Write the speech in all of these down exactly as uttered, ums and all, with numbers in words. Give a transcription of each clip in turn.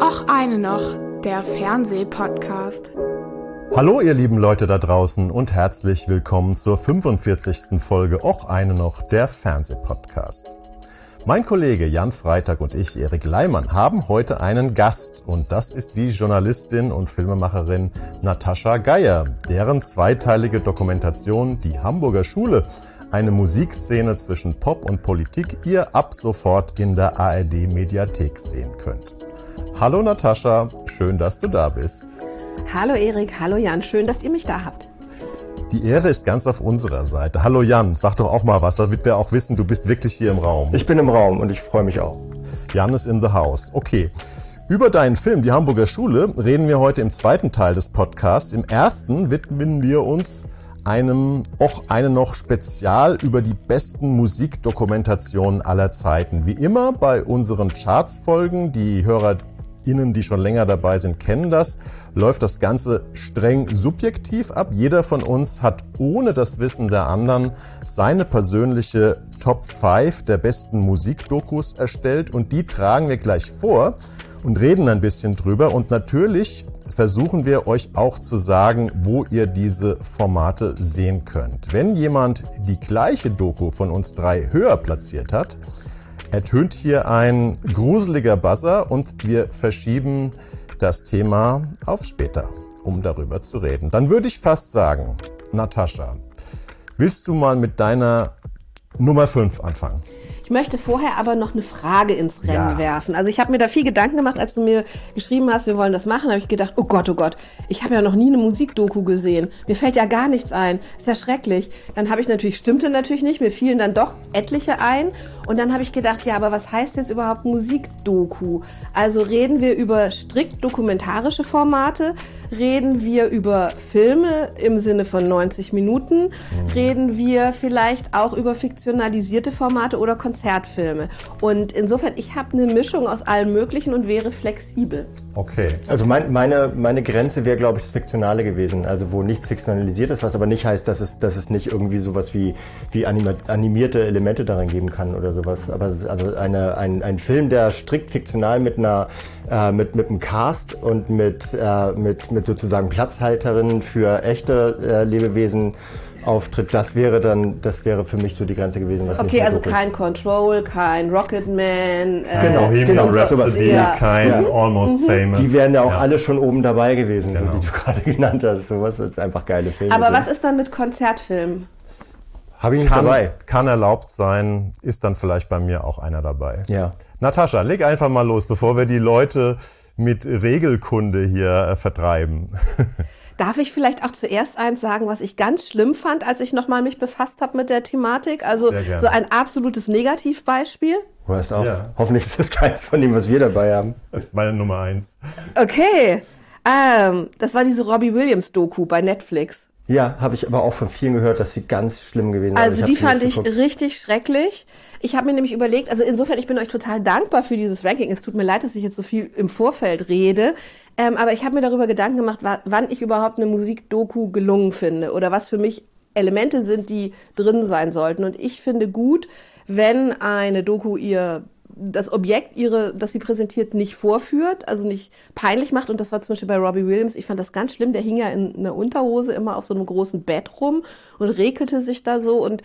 Och eine noch, der Fernsehpodcast. Hallo ihr lieben Leute da draußen und herzlich willkommen zur fünfundvierzigsten Folge Och eine noch, der Fernsehpodcast. Mein Kollege Jan Freitag und ich, Erik Leimann, haben heute einen Gast und das ist die Journalistin und Filmemacherin Natascha Geier, deren zweiteilige Dokumentation Die Hamburger Schule, eine Musikszene zwischen Pop und Politik, ihr ab sofort in der A R D-Mediathek sehen könnt. Hallo Natascha, schön, dass du da bist. Hallo Erik, hallo Jan, schön, dass ihr mich da habt. Die Ehre ist ganz auf unserer Seite. Hallo Jan, sag doch auch mal was, damit wir auch wissen, du bist wirklich hier im Raum. Ich bin im Raum und ich freue mich auch. Jan ist in the house. Okay. Über deinen Film Die Hamburger Schule reden wir heute im zweiten Teil des Podcasts. Im ersten widmen wir uns einem Och eine noch Spezial über die besten Musikdokumentationen aller Zeiten. Wie immer bei unseren Charts-Folgen, die HörerInnen, die schon länger dabei sind, kennen das, läuft das Ganze streng subjektiv ab. Jeder von uns hat ohne das Wissen der anderen seine persönliche Top fünf der besten Musikdokus erstellt und die tragen wir gleich vor und reden ein bisschen drüber und natürlich versuchen wir euch auch zu sagen, wo ihr diese Formate sehen könnt. Wenn jemand die gleiche Doku von uns drei höher platziert hat, ertönt hier ein gruseliger Buzzer und wir verschieben das Thema auf später, um darüber zu reden. Dann würde ich fast sagen, Natascha, willst du mal mit deiner Nummer fünf anfangen? Ich möchte vorher aber noch eine Frage ins Rennen Ja. werfen. Also ich habe mir da viel Gedanken gemacht, als du mir geschrieben hast, wir wollen das machen, habe ich gedacht, oh Gott, oh Gott, ich habe ja noch nie eine Musikdoku gesehen. Mir fällt ja gar nichts ein. Ist ja schrecklich. Dann habe ich natürlich, stimmte natürlich nicht, mir fielen dann doch etliche ein. Und dann habe ich gedacht, ja, aber was heißt jetzt überhaupt Musikdoku? Also reden wir über strikt dokumentarische Formate? Reden wir über Filme im Sinne von neunzig Minuten? Mhm. Reden wir vielleicht auch über fiktionalisierte Formate oder Konzertfilme? Und insofern, ich habe eine Mischung aus allem Möglichen und wäre flexibel. Okay. Also mein, meine, meine Grenze wäre, glaube ich, das Fiktionale gewesen. Also wo nichts fiktionalisiert ist, was aber nicht heißt, dass es, dass es nicht irgendwie sowas wie, wie anima- animierte Elemente darin geben kann oder sowas. Aber also eine, ein, ein Film, der strikt fiktional mit einer äh, mit, mit einem Cast und mit, äh, mit, mit sozusagen Platzhalterinnen für echte äh, Lebewesen auftritt, das wäre dann, das wäre für mich so die Grenze gewesen. Was Okay, nicht also so kein Control, kein Rocketman. Äh, Genau, Bohemian genau, Rhapsody, Rhapsody, ja. kein Ja. Almost Famous. Die wären ja auch Ja. alle schon oben dabei gewesen, Genau. so, die du gerade genannt hast. Sowas ist einfach geile Filme. Aber sind. was ist dann mit Konzertfilmen? Habe ich nicht Kann, dabei. kann erlaubt sein, ist dann vielleicht bei mir auch einer dabei. Ja. Natascha, leg einfach mal los, bevor wir die Leute mit Regelkunde hier äh, vertreiben. Darf ich vielleicht auch zuerst eins sagen, was ich ganz schlimm fand, als ich nochmal mich befasst habe mit der Thematik? Also Sehr gerne. so ein absolutes Negativbeispiel. Hörst auf. Ja. Hoffentlich ist das keins von dem, was wir dabei haben. Das ist meine Nummer eins. Okay, ähm, das war diese Robbie Williams-Doku bei Netflix. Ja, habe ich aber auch von vielen gehört, dass sie ganz schlimm gewesen ist. Also hab die sie nicht fand ich geguckt. richtig schrecklich. Ich habe mir nämlich überlegt, also insofern, ich bin euch total dankbar für dieses Ranking. Es tut mir leid, dass ich jetzt so viel im Vorfeld rede. Ähm, aber ich habe mir darüber Gedanken gemacht, wa- wann ich überhaupt eine Musikdoku gelungen finde oder was für mich Elemente sind, die drin sein sollten. Und ich finde gut, wenn eine Doku ihr das Objekt, ihre, das sie präsentiert, nicht vorführt, also nicht peinlich macht. Und das war zum Beispiel bei Robbie Williams. Ich fand das ganz schlimm. Der hing ja in einer Unterhose immer auf so einem großen Bett rum und rekelte sich da so und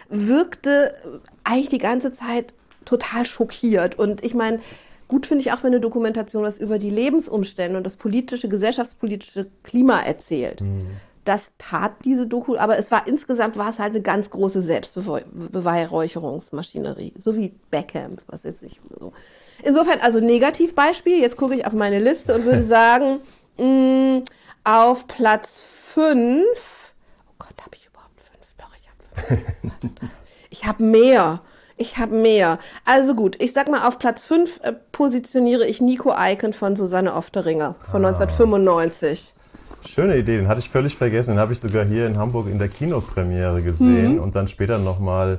wirkte eigentlich die ganze Zeit total schockiert. Und ich meine, gut finde ich auch, wenn eine Dokumentation was über die Lebensumstände und das politische, gesellschaftspolitische Klima erzählt. Mhm. Das tat diese Doku, aber es war insgesamt war es halt eine ganz große Selbstbeweihräucherungsmaschinerie, so wie Beckham, was jetzt nicht so. Insofern, also Negativbeispiel, jetzt gucke ich auf meine Liste und würde sagen, mh, auf Platz fünf, oh Gott, habe ich überhaupt fünf? Doch, ich habe fünf. Ich habe mehr. Ich habe mehr. Also gut, ich sag mal, auf Platz fünf äh, positioniere ich Nico Eiken von Susanne Ofteringer von ah. neunzehnhundertfünfundneunzig. Schöne Idee, den hatte ich völlig vergessen. Den habe ich sogar hier in Hamburg in der Kinopremiere gesehen mhm. und dann später nochmal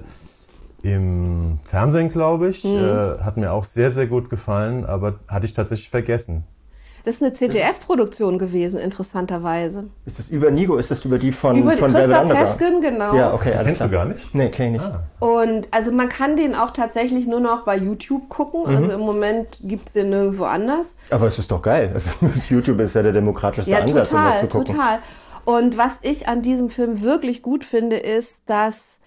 im Fernsehen, glaube ich. Mhm. Äh, hat mir auch sehr, sehr gut gefallen, aber hatte ich tatsächlich vergessen. Das ist eine C G F-Produktion gewesen, interessanterweise. Ist das über Nigo? Ist das über die von, über von Christa Velvet Underground? Päffgen, genau. Ja, okay. Die alles kennst klar. du gar nicht? Nee, kenn ich nicht. Ah. Und also man kann den auch tatsächlich nur noch bei YouTube gucken. Mhm. Also im Moment gibt es den nirgendwo anders. Aber es ist doch geil. Also YouTube ist ja der demokratischste Ja, Ansatz, um das total, zu gucken. total. Und was ich an diesem Film wirklich gut finde, ist, dass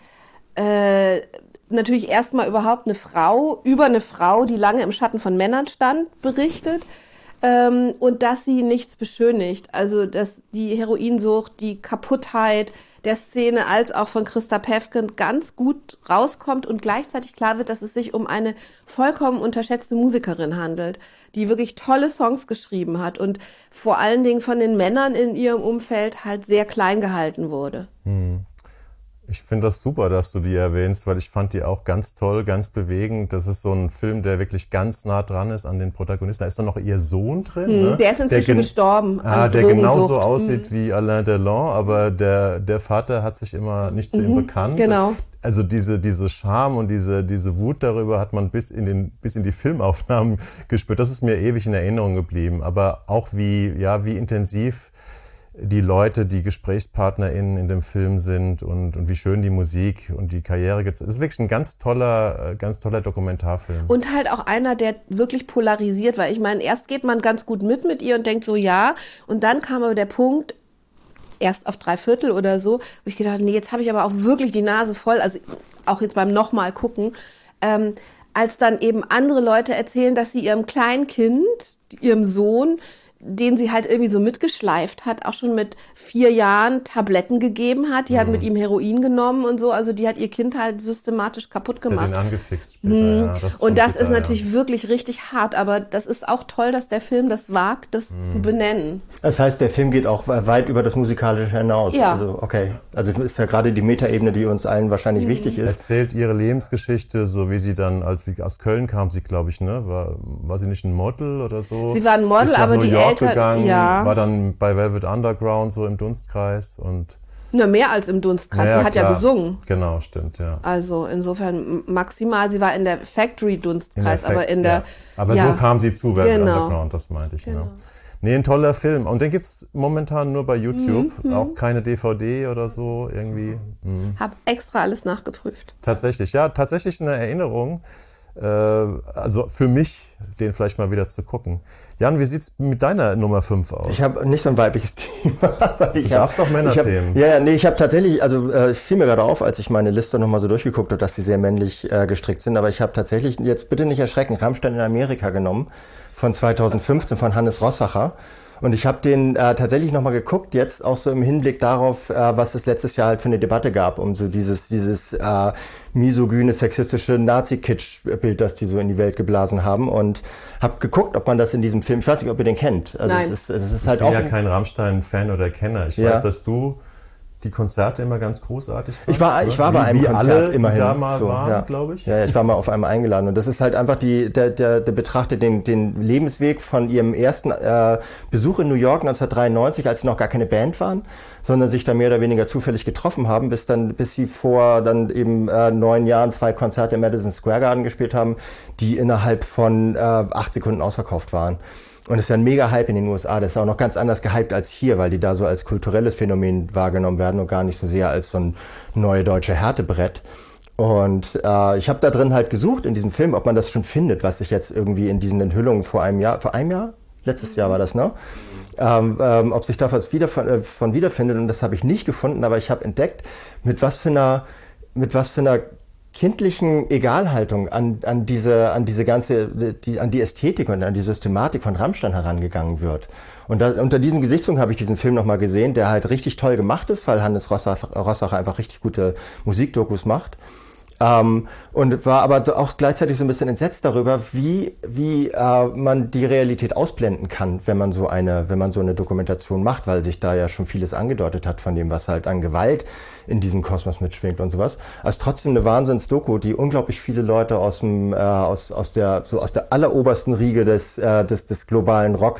äh, natürlich erstmal überhaupt eine Frau über eine Frau, die lange im Schatten von Männern stand, berichtet. Ähm, und dass sie nichts beschönigt. Also dass die Heroinsucht, die Kaputtheit der Szene als auch von Christa Päffgen ganz gut rauskommt und gleichzeitig klar wird, dass es sich um eine vollkommen unterschätzte Musikerin handelt, die wirklich tolle Songs geschrieben hat und vor allen Dingen von den Männern in ihrem Umfeld halt sehr klein gehalten wurde. Hm. Ich finde das super, dass du die erwähnst, weil ich fand die auch ganz toll, ganz bewegend. Das ist so ein Film, der wirklich ganz nah dran ist an den Protagonisten. Da ist doch noch ihr Sohn drin. Hm, ne? der ist inzwischen der gen- gestorben. Ah, an der Drogensucht. genauso aussieht hm. wie Alain Delon, aber der, der Vater hat sich immer nicht zu mhm, ihm bekannt. Genau. Also diese, diese Scham und diese, diese Wut darüber hat man bis in den, bis in die Filmaufnahmen gespürt. Das ist mir ewig in Erinnerung geblieben. Aber auch wie, ja, wie intensiv die Leute, die GesprächspartnerInnen in dem Film sind und, und wie schön die Musik und die Karriere gibt. Es ist wirklich ein ganz toller, ganz toller Dokumentarfilm. Und halt auch einer, der wirklich polarisiert, weil ich meine, erst geht man ganz gut mit mit ihr und denkt so, ja, und dann kam aber der Punkt, erst auf drei Viertel oder so, wo ich gedacht habe, nee, jetzt habe ich aber auch wirklich die Nase voll, also auch jetzt beim nochmal gucken, ähm, als dann eben andere Leute erzählen, dass sie ihrem kleinen Kind, ihrem Sohn, den sie halt irgendwie so mitgeschleift hat, auch schon mit vier Jahren Tabletten gegeben hat. Die mhm. hat mit ihm Heroin genommen und so. Also die hat ihr Kind halt systematisch kaputt gemacht. Den angefixt später, mhm. ja, das und das bitter, ist natürlich ja. wirklich richtig hart. Aber das ist auch toll, dass der Film das wagt, das mhm. zu benennen. Das heißt, der Film geht auch weit über das Musikalische hinaus. Ja. Also, okay. Also ist ja gerade die Metaebene, die uns allen wahrscheinlich mhm. wichtig ist. Erzählt ihre Lebensgeschichte, so wie sie dann, als wie aus Köln kam sie, glaube ich, ne? War, war sie nicht ein Model oder so? Sie war ein Model, ist nach aber New die York Eltern, gegangen, ja. war dann bei Velvet Underground so im Dunstkreis und Na, mehr als im Dunstkreis. naja, sie hat klar. ja gesungen. Genau, stimmt, ja. Also insofern maximal, sie war in der Factory-Dunstkreis, aber in der... Ja. Aber ja. so kam sie zu Velvet Genau. Underground, das meinte ich. Genau. Ne? Nee, ein toller Film. Und den gibt's momentan nur bei YouTube. Mhm. Auch keine D V D oder so irgendwie. Mhm. Hab extra alles nachgeprüft. Tatsächlich, ja, tatsächlich eine Erinnerung. Äh, also für mich, den vielleicht mal wieder zu gucken. Jan, wie sieht's mit deiner Nummer fünf aus? Ich habe nicht so ein weibliches Thema. Ich du darfst hab, doch Männerthemen. Ja, ja, nee, ich habe tatsächlich, also äh, es fiel mir gerade auf, als ich meine Liste nochmal so durchgeguckt habe, dass die sehr männlich äh, gestrickt sind. Aber ich habe tatsächlich, jetzt bitte nicht erschrecken, Rammstein in Amerika genommen, von zweitausendfünfzehn von Hannes Rossacher. Und ich habe den äh, tatsächlich nochmal geguckt, jetzt auch so im Hinblick darauf, äh, was es letztes Jahr halt für eine Debatte gab, um so dieses, dieses äh, misogyne, sexistische Nazi-Kitsch-Bild, das die so in die Welt geblasen haben. Und habe geguckt, ob man das in diesem Film, ich weiß nicht, ob ihr den kennt. Also Nein. Es ist, es ist Ich halt bin auch ja ein- kein Rammstein-Fan oder Kenner. Ich Ja. weiß, dass du die Konzerte immer ganz großartig fandst. Ich war, ich war ne? bei wie, einem wie Konzert alle, immerhin. die da mal so, waren, ja. glaube ich. Ja, ja, ich war mal auf einem eingeladen und das ist halt einfach die, der, der, der betrachtet den, den Lebensweg von ihrem ersten äh, Besuch in New York neunzehnhundertdreiundneunzig, als sie noch gar keine Band waren, sondern sich da mehr oder weniger zufällig getroffen haben, bis dann, bis sie vor dann eben äh, neun Jahren zwei Konzerte im Madison Square Garden gespielt haben, die innerhalb von äh, acht Sekunden ausverkauft waren. Und es ist ja ein mega Hype in den U S A. Das ist auch noch ganz anders gehypt als hier, weil die da so als kulturelles Phänomen wahrgenommen werden und gar nicht so sehr als so ein neue deutsche Härtebrett. Und äh, ich habe da drin halt gesucht in diesem Film, ob man das schon findet, was sich jetzt irgendwie in diesen Enthüllungen vor einem Jahr, vor einem Jahr? Letztes Jahr war das, ne? Ähm, ähm, ob sich da was wieder von, äh, von wiederfindet. Und das habe ich nicht gefunden, aber ich habe entdeckt, mit was für einer, mit was für einer kindlichen Egalhaltung an, an, diese, an diese ganze, die, an die Ästhetik und an die Systematik von Rammstein herangegangen wird. Und da, unter diesem Gesichtspunkt habe ich diesen Film nochmal gesehen, der halt richtig toll gemacht ist, weil Hannes Rossacher, Rossacher einfach richtig gute Musikdokus macht. Ähm, und war aber auch gleichzeitig so ein bisschen entsetzt darüber, wie, wie äh, man die Realität ausblenden kann, wenn man so eine, wenn man so eine Dokumentation macht, weil sich da ja schon vieles angedeutet hat von dem, was halt an Gewalt in diesem Kosmos mitschwingt und sowas. Also trotzdem eine Wahnsinns-Doku, die unglaublich viele Leute aus dem, äh, aus, aus der, so aus der allerobersten Riege des, äh, des, des globalen Rock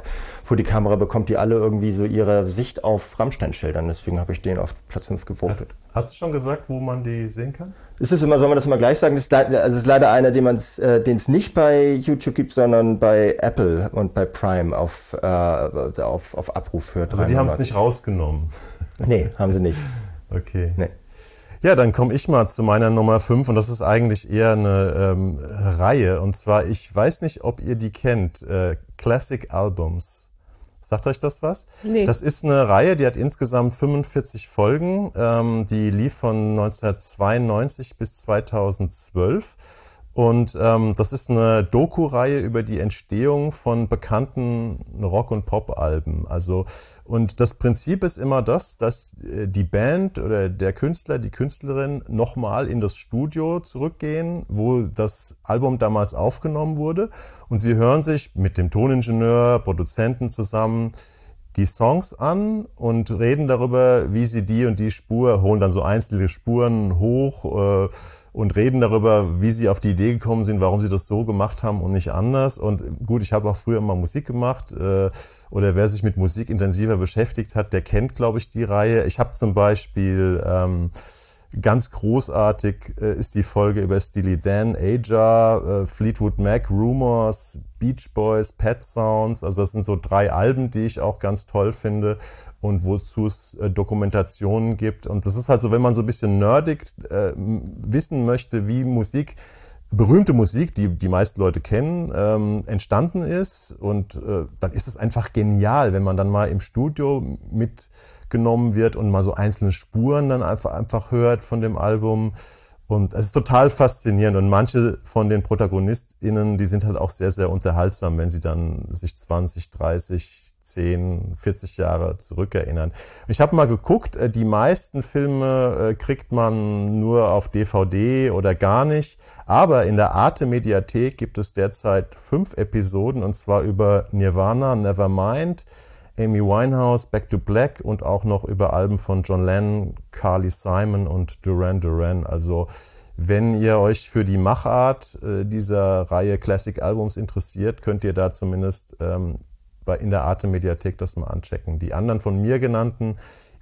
vor die Kamera bekommt, die alle irgendwie so ihre Sicht auf Rammstein schildern. Deswegen habe ich den auf Platz fünf gewotet. Hast, hast du schon gesagt, wo man die sehen kann? Ist es immer, soll man das immer gleich sagen? Das ist, also es ist leider einer, den es äh, nicht bei YouTube gibt, sondern bei Apple und bei Prime auf, äh, auf, auf Abruf für drei Aber die haben es Monate. nicht rausgenommen. Nee, haben sie nicht. Okay. Nee. Ja, dann komme ich mal zu meiner Nummer fünf und das ist eigentlich eher eine ähm, Reihe. Und zwar, ich weiß nicht, ob ihr die kennt, äh, Classic Albums. Sagt euch das was? Nee. Das ist eine Reihe, die hat insgesamt fünfundvierzig Folgen. Ähm, die lief von neunzehnhundertzweiundneunzig bis zweitausendzwölf. Und ähm, das ist eine Doku-Reihe über die Entstehung von bekannten Rock- und Pop-Alben. Also, und das Prinzip ist immer das, dass die Band oder der Künstler, die Künstlerin nochmal in das Studio zurückgehen, wo das Album damals aufgenommen wurde. Und sie hören sich mit dem Toningenieur, Produzenten zusammen die Songs an und reden darüber, wie sie die und die Spur, holen dann so einzelne Spuren hoch, äh, und reden darüber, wie sie auf die Idee gekommen sind, warum sie das so gemacht haben und nicht anders. Und gut, ich habe auch früher mal Musik gemacht, äh, oder wer sich mit Musik intensiver beschäftigt hat, der kennt, glaube ich, die Reihe. Ich habe zum Beispiel ähm, ganz großartig äh, ist die Folge über Steely Dan, Aja, äh, Fleetwood Mac, Rumours, Beach Boys, Pet Sounds. Also das sind so drei Alben, die ich auch ganz toll finde. Und wozu es äh, Dokumentationen gibt. Und das ist halt so, wenn man so ein bisschen nerdig äh, wissen möchte, wie Musik, berühmte Musik, die die meisten Leute kennen, ähm, entstanden ist. Und äh, dann ist es einfach genial, wenn man dann mal im Studio mitgenommen wird und mal so einzelne Spuren dann einfach, einfach hört von dem Album. Und es ist total faszinierend. Und manche von den ProtagonistInnen, die sind halt auch sehr, sehr unterhaltsam, wenn sie dann sich zwanzig, dreißig, zehn, vierzig Jahre zurückerinnern. Ich habe mal geguckt, die meisten Filme kriegt man nur auf D V D oder gar nicht, aber in der Arte-Mediathek gibt es derzeit fünf Episoden und zwar über Nirvana, Nevermind, Amy Winehouse, Back to Black und auch noch über Alben von John Lennon, Carly Simon und Duran Duran. Also wenn ihr euch für die Machart äh, dieser Reihe Classic Albums interessiert, könnt ihr da zumindest ähm, in der Arte-Mediathek das mal anchecken. Die anderen von mir genannten,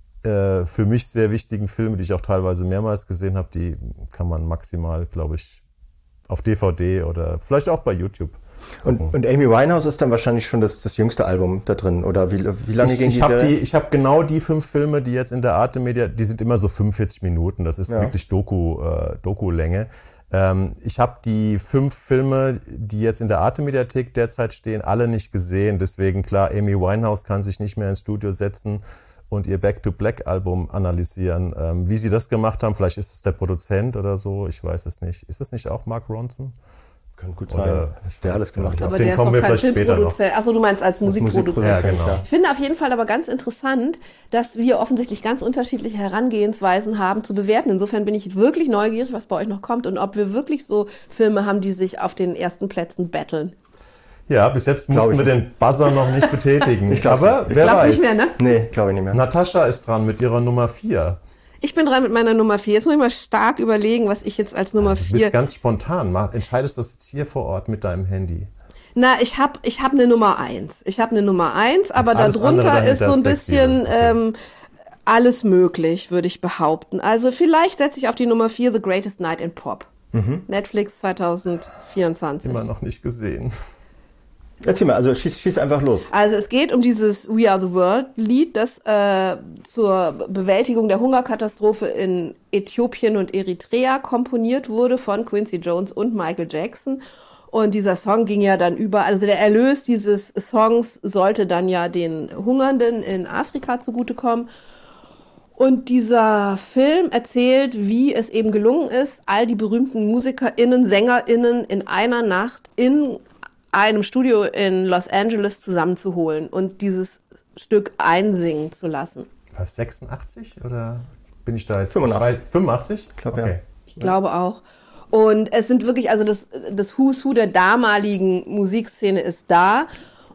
äh, für mich sehr wichtigen Filme, die ich auch teilweise mehrmals gesehen habe, die kann man maximal, glaube ich, auf D V D oder vielleicht auch bei YouTube. Und, und Amy Winehouse ist dann wahrscheinlich schon das, das jüngste Album da drin, oder wie, wie lange ich, ging ich die hab Serie? die? Ich habe genau die fünf Filme, die jetzt in der Arte-Media, die sind immer so fünfundvierzig Minuten, das ist ja wirklich Doku, äh, Doku-Länge. Ähm, ich habe die fünf Filme, die jetzt in der Arte-Mediathek derzeit stehen, alle nicht gesehen. Deswegen klar, Amy Winehouse kann sich nicht mehr ins Studio setzen und ihr Back to Black Album analysieren. Ähm, wie sie das gemacht haben, vielleicht ist es der Produzent oder so, ich weiß es nicht. Ist es nicht auch Mark Ronson? Kann gut Oder sein, dass der alles gemacht hat. Aber Auf den der kommen ist wir doch kein vielleicht später noch. Filmproduzent. Achso, du meinst als Musikproduzent. Ja, genau. Ich finde auf jeden Fall aber ganz interessant, dass wir offensichtlich ganz unterschiedliche Herangehensweisen haben zu bewerten. Insofern bin ich wirklich neugierig, was bei euch noch kommt und ob wir wirklich so Filme haben, die sich auf den ersten Plätzen battlen. Ja, bis jetzt Glaub mussten wir ich den Buzzer noch nicht betätigen. Ich glaub Aber nicht. wer Glaub's weiß. nicht mehr, ne? Nee, glaube ich nicht mehr. Natascha ist dran mit ihrer Nummer vier. Ich bin dran mit meiner Nummer vier. Jetzt muss ich mal stark überlegen, was ich jetzt als Nummer Du vier... bist ganz spontan. Mach, entscheidest das jetzt hier vor Ort mit deinem Handy. Na, ich habe ich hab eine Nummer eins. Ich habe eine Nummer eins, aber alles darunter andere ist so dahinter ein ist bisschen flexibel. ähm, alles möglich, würde ich behaupten. Also vielleicht setze ich auf die Nummer vier The Greatest Night in Pop. Netflix zwanzig vierundzwanzig. Immer noch nicht gesehen. Erzähl mal, also schieß, schieß einfach los. Also es geht um dieses We Are the World Lied, das äh, zur Bewältigung der Hungerkatastrophe in Äthiopien und Eritrea komponiert wurde von Quincy Jones und Michael Jackson. Und dieser Song ging ja dann über, also der Erlös dieses Songs sollte dann ja den Hungernden in Afrika zugutekommen. Und dieser Film erzählt, wie es eben gelungen ist, all die berühmten MusikerInnen, SängerInnen in einer Nacht in einem Studio in Los Angeles zusammenzuholen und dieses Stück einsingen zu lassen. Was, sechsundachtzig oder bin ich da jetzt? fünfundachtzig. fünfundachtzig? Ich glaube, okay. ja. Ich glaube auch. Und es sind wirklich, also das, das Who's Who der damaligen Musikszene ist da.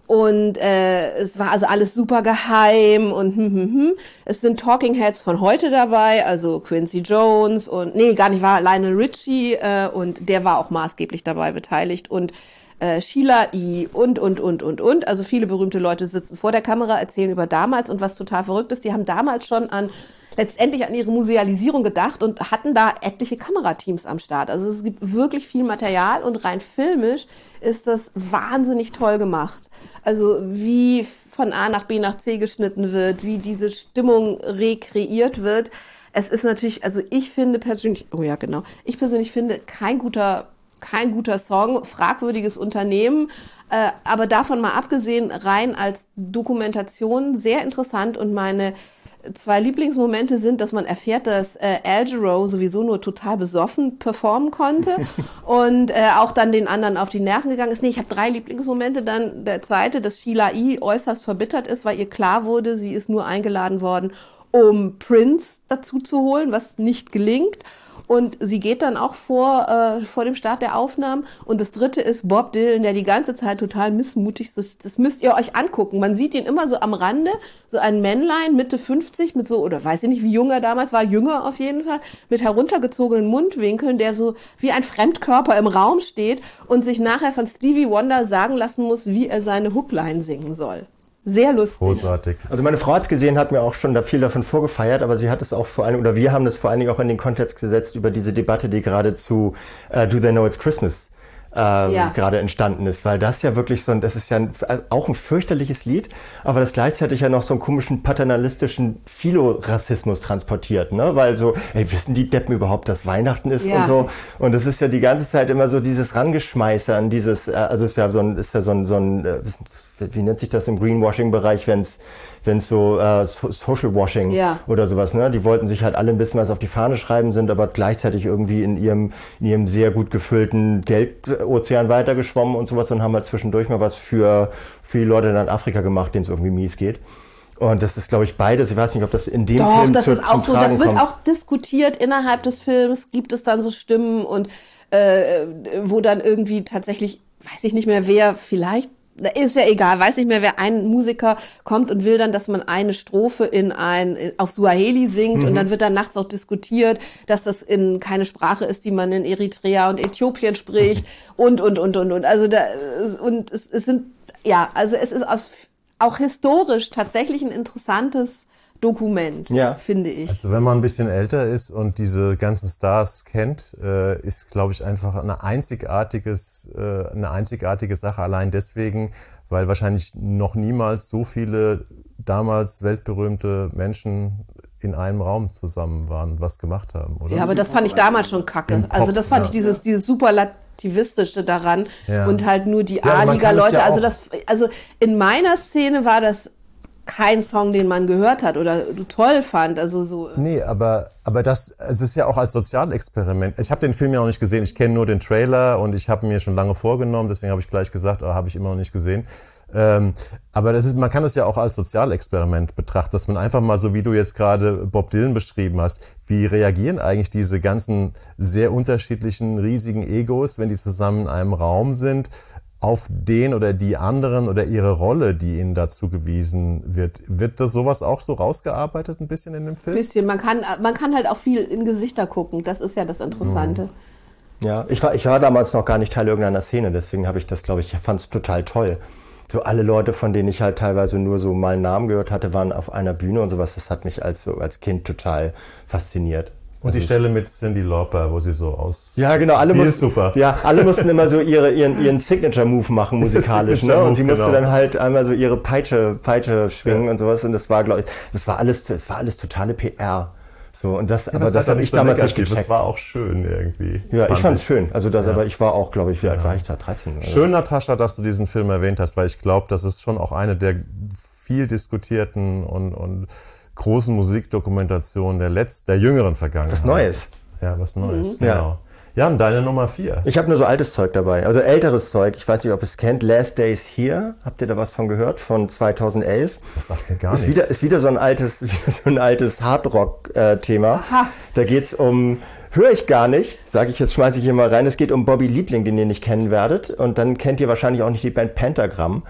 Und äh, es war also alles super geheim und hm, hm, hm. Es sind Talking Heads von heute dabei, also Quincy Jones und, nee, gar nicht, war Lionel Richie äh, und der war auch maßgeblich dabei beteiligt und äh, Sheila E. und, und, und, und, und. Also viele berühmte Leute sitzen vor der Kamera, erzählen über damals und was total verrückt ist, die haben damals schon an letztendlich an ihre Musealisierung gedacht und hatten da etliche Kamerateams am Start. Also es gibt wirklich viel Material und rein filmisch ist das wahnsinnig toll gemacht. Also wie von A nach B nach C geschnitten wird, wie diese Stimmung rekreiert wird. Es ist natürlich, also ich finde persönlich, oh ja genau, ich persönlich finde kein guter, kein guter Song, fragwürdiges Unternehmen, äh, aber davon mal abgesehen, rein als Dokumentation sehr interessant und meine zwei Lieblingsmomente sind, dass man erfährt, dass äh, Al Jarreau sowieso nur total besoffen performen konnte und äh, auch dann den anderen auf die Nerven gegangen ist. Nee, ich habe drei Lieblingsmomente. Dann der zweite, dass Sheila E. äußerst verbittert ist, weil ihr klar wurde, sie ist nur eingeladen worden, um Prince dazu zu holen, was nicht gelingt. Und sie geht dann auch vor, äh, vor dem Start der Aufnahmen. Und das dritte ist Bob Dylan, der die ganze Zeit total missmutig ist. Das müsst ihr euch angucken. Man sieht ihn immer so am Rande, so ein Männlein, Mitte fünfzig, mit so, oder weiß ich nicht, wie jung er damals war, jünger auf jeden Fall, mit heruntergezogenen Mundwinkeln, der so wie ein Fremdkörper im Raum steht und sich nachher von Stevie Wonder sagen lassen muss, wie er seine Hookline singen soll. Sehr lustig. Großartig. Also meine Frau hat es gesehen, hat mir auch schon da viel davon vorgefeiert, aber sie hat es auch vor allem, oder wir haben das vor allen Dingen auch in den Kontext gesetzt über diese Debatte, die gerade zu uh, Do They Know It's Christmas äh, ja. gerade entstanden ist, weil das ja wirklich so ein, das ist ja ein, auch ein fürchterliches Lied, aber das gleichzeitig ja noch so einen komischen paternalistischen Philorassismus transportiert, ne, weil so, ey, wissen die Deppen überhaupt, dass Weihnachten ist ja. und so, und das ist ja die ganze Zeit immer so dieses Rangeschmeiße an dieses, also ist ja so ein, ist ja so ein, so ein, wie nennt sich das im Greenwashing-Bereich, wenn es wenn es so äh, Social Washing ja. oder sowas, ne? Die wollten sich halt alle ein bisschen was auf die Fahne schreiben, sind aber gleichzeitig irgendwie in ihrem in ihrem sehr gut gefüllten Geldozean weitergeschwommen und sowas und haben halt zwischendurch mal was für für die Leute in Afrika gemacht, denen es irgendwie mies geht. Und das ist, glaube ich, beides. Ich weiß nicht, ob das in dem Doch, Film das zu, ist auch zum so. Tragen Das wird kommt. auch diskutiert innerhalb des Films. Gibt es dann so Stimmen und äh, wo dann irgendwie tatsächlich, weiß ich nicht mehr wer, vielleicht ist ja egal, weiß nicht mehr, wer ein Musiker kommt und will dann, dass man eine Strophe in ein auf Suaheli singt mhm. und dann wird dann nachts auch diskutiert, dass das in keine Sprache ist, die man in Eritrea und Äthiopien spricht und und und und und also da und es, es sind ja, also es ist aus, auch historisch tatsächlich ein interessantes Dokument, ja. finde ich. Also wenn man ein bisschen älter ist und diese ganzen Stars kennt, äh, ist, glaube ich, einfach eine einzigartiges, äh, eine einzigartige Sache. Allein deswegen, weil wahrscheinlich noch niemals so viele damals weltberühmte Menschen in einem Raum zusammen waren und was gemacht haben, oder? Ja, aber das fand ich damals schon kacke. Pop, also das fand ja. ich dieses, dieses Superlativistische daran ja. und halt nur die ja, A-Liga-Leute. Ja also das, also in meiner Szene war das kein Song, den man gehört hat oder toll fand, also so. Nee, aber aber das es ist ja auch als Sozialexperiment. Ich habe den Film ja noch nicht gesehen, ich kenne nur den Trailer und ich habe mir schon lange vorgenommen, deswegen habe ich gleich gesagt, aber habe ich immer noch nicht gesehen. Ähm, aber das ist, man kann es ja auch als Sozialexperiment betrachten, dass man einfach mal, so wie du jetzt gerade Bob Dylan beschrieben hast, wie reagieren eigentlich diese ganzen sehr unterschiedlichen, riesigen Egos, wenn die zusammen in einem Raum sind, auf den oder die anderen oder ihre Rolle, die ihnen da zugewiesen wird. Wird das sowas auch so rausgearbeitet ein bisschen in dem Film? Ein bisschen. Man kann, man kann halt auch viel in Gesichter gucken. Das ist ja das Interessante. Ja, ich war, ich war damals noch gar nicht Teil irgendeiner Szene, deswegen habe ich das, glaube ich, fand es total toll. So alle Leute, von denen ich halt teilweise nur so mal einen Namen gehört hatte, waren auf einer Bühne und sowas. Das hat mich als, als Kind total fasziniert. Und die Stelle mit Cyndi Lauper, wo sie so aus... Ja, genau. Alle die mussten, ist super. Ja, alle mussten immer so ihre, ihren, ihren Signature-Move machen musikalisch. ne? Und sie musste genau. dann halt einmal so ihre Peitsche, Peitsche schwingen ja. und sowas. Und das war, glaube ich, das war alles, das war alles totale P R. So, und das, ja, aber das, das habe ich so damals negativ. nicht gecheckt. Das war auch schön irgendwie. Ja, fand ich fand es schön. Also, das, ja. aber ich war auch, glaube ich, wie alt ja. war ich da? dreizehn Oder? Schön, Natascha, dass du diesen Film erwähnt hast, weil ich glaube, das ist schon auch eine der viel diskutierten und, und großen Musikdokumentationen der letzten, der jüngeren Vergangenheit. Was Neues. Ja, was Neues, mhm. genau. Ja. Jan, deine Nummer vier. Ich habe nur so altes Zeug dabei, also älteres Zeug. Ich weiß nicht, ob ihr es kennt. Last Days Here. Habt ihr da was von gehört? Von zweitausendelf. Das sagt mir gar ist nichts. Wieder, ist wieder so ein altes, wieder so ein altes Hardrock-Thema. Aha. Da geht's um, höre ich gar nicht, sage ich jetzt, schmeiße ich hier mal rein. Es geht um Bobby Liebling, den ihr nicht kennen werdet. Und dann kennt ihr wahrscheinlich auch nicht die Band Pentagram.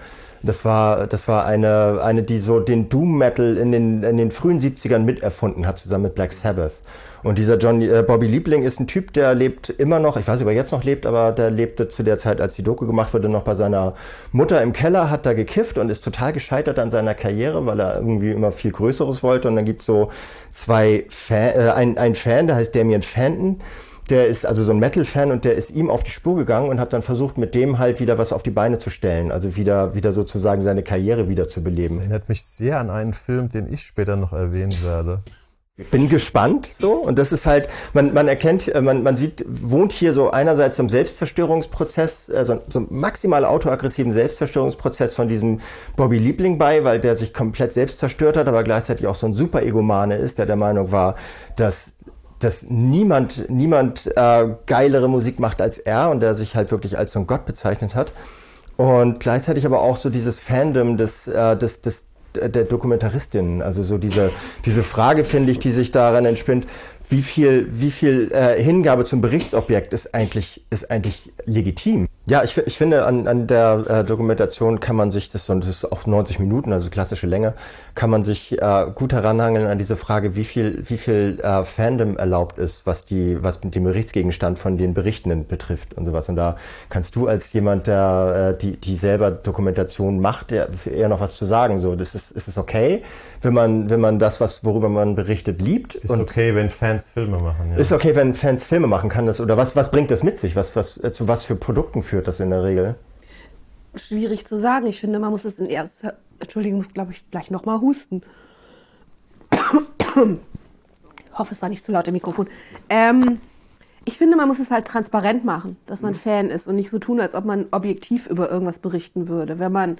Das war, das war eine, eine, die so den Doom Metal in den, in den frühen siebzigern miterfunden hat, zusammen mit Black Sabbath. Und dieser John, äh, Bobby Liebling ist ein Typ, der lebt immer noch, ich weiß nicht, ob er jetzt noch lebt, aber der lebte zu der Zeit, als die Doku gemacht wurde, noch bei seiner Mutter im Keller, hat da gekifft und ist total gescheitert an seiner Karriere, weil er irgendwie immer viel Größeres wollte. Und dann gibt's so zwei Fan, äh, ein, ein Fan, der heißt Damien Fenton, der ist also so ein Metal-Fan und der ist ihm auf die Spur gegangen und hat dann versucht, mit dem halt wieder was auf die Beine zu stellen, also wieder, wieder sozusagen seine Karriere wieder zu beleben. Das erinnert mich sehr an einen Film, den ich später noch erwähnen werde. Bin gespannt, so. Und das ist halt, man, man erkennt, man, man sieht, wohnt hier so einerseits so ein Selbstzerstörungsprozess, also so ein maximal autoaggressiven Selbstzerstörungsprozess von diesem Bobby Liebling bei, weil der sich komplett selbst zerstört hat, aber gleichzeitig auch so ein super Egomane ist, der der Meinung war, dass, dass niemand, niemand äh, geilere Musik macht als er und der sich halt wirklich als so ein Gott bezeichnet hat. Und gleichzeitig aber auch so dieses Fandom des, äh, des, des der Dokumentaristin, also so diese diese Frage, finde ich, die sich daran entspinnt, wie viel wie viel äh, Hingabe zum Berichtsobjekt ist eigentlich ist eigentlich legitim. Ja, ich, ich finde, an, an der äh, Dokumentation kann man sich, das, und das ist auch neunzig Minuten, also klassische Länge, kann man sich äh, gut heranhangeln an diese Frage, wie viel wie viel äh, Fandom erlaubt ist, was die was mit dem Berichtsgegenstand von den Berichtenden betrifft und sowas. Und da kannst du als jemand, der äh, die die selber Dokumentation macht, der eher noch was zu sagen. So, das ist ist es okay, wenn man wenn man das, was worüber man berichtet, liebt. Ist und okay, wenn Fans Filme machen. Ja. Ist okay, wenn Fans Filme machen, kann das, oder was was bringt das mit sich? Was was äh, zu was für Produkten führt das in der Regel? Schwierig zu sagen. Ich finde, man muss es in erster... Entschuldigung, ich muss, glaube ich, gleich nochmal husten. Ich hoffe, es war nicht zu laut im Mikrofon. Ähm, ich finde, man muss es halt transparent machen, dass man Fan ist und nicht so tun, als ob man objektiv über irgendwas berichten würde. Wenn man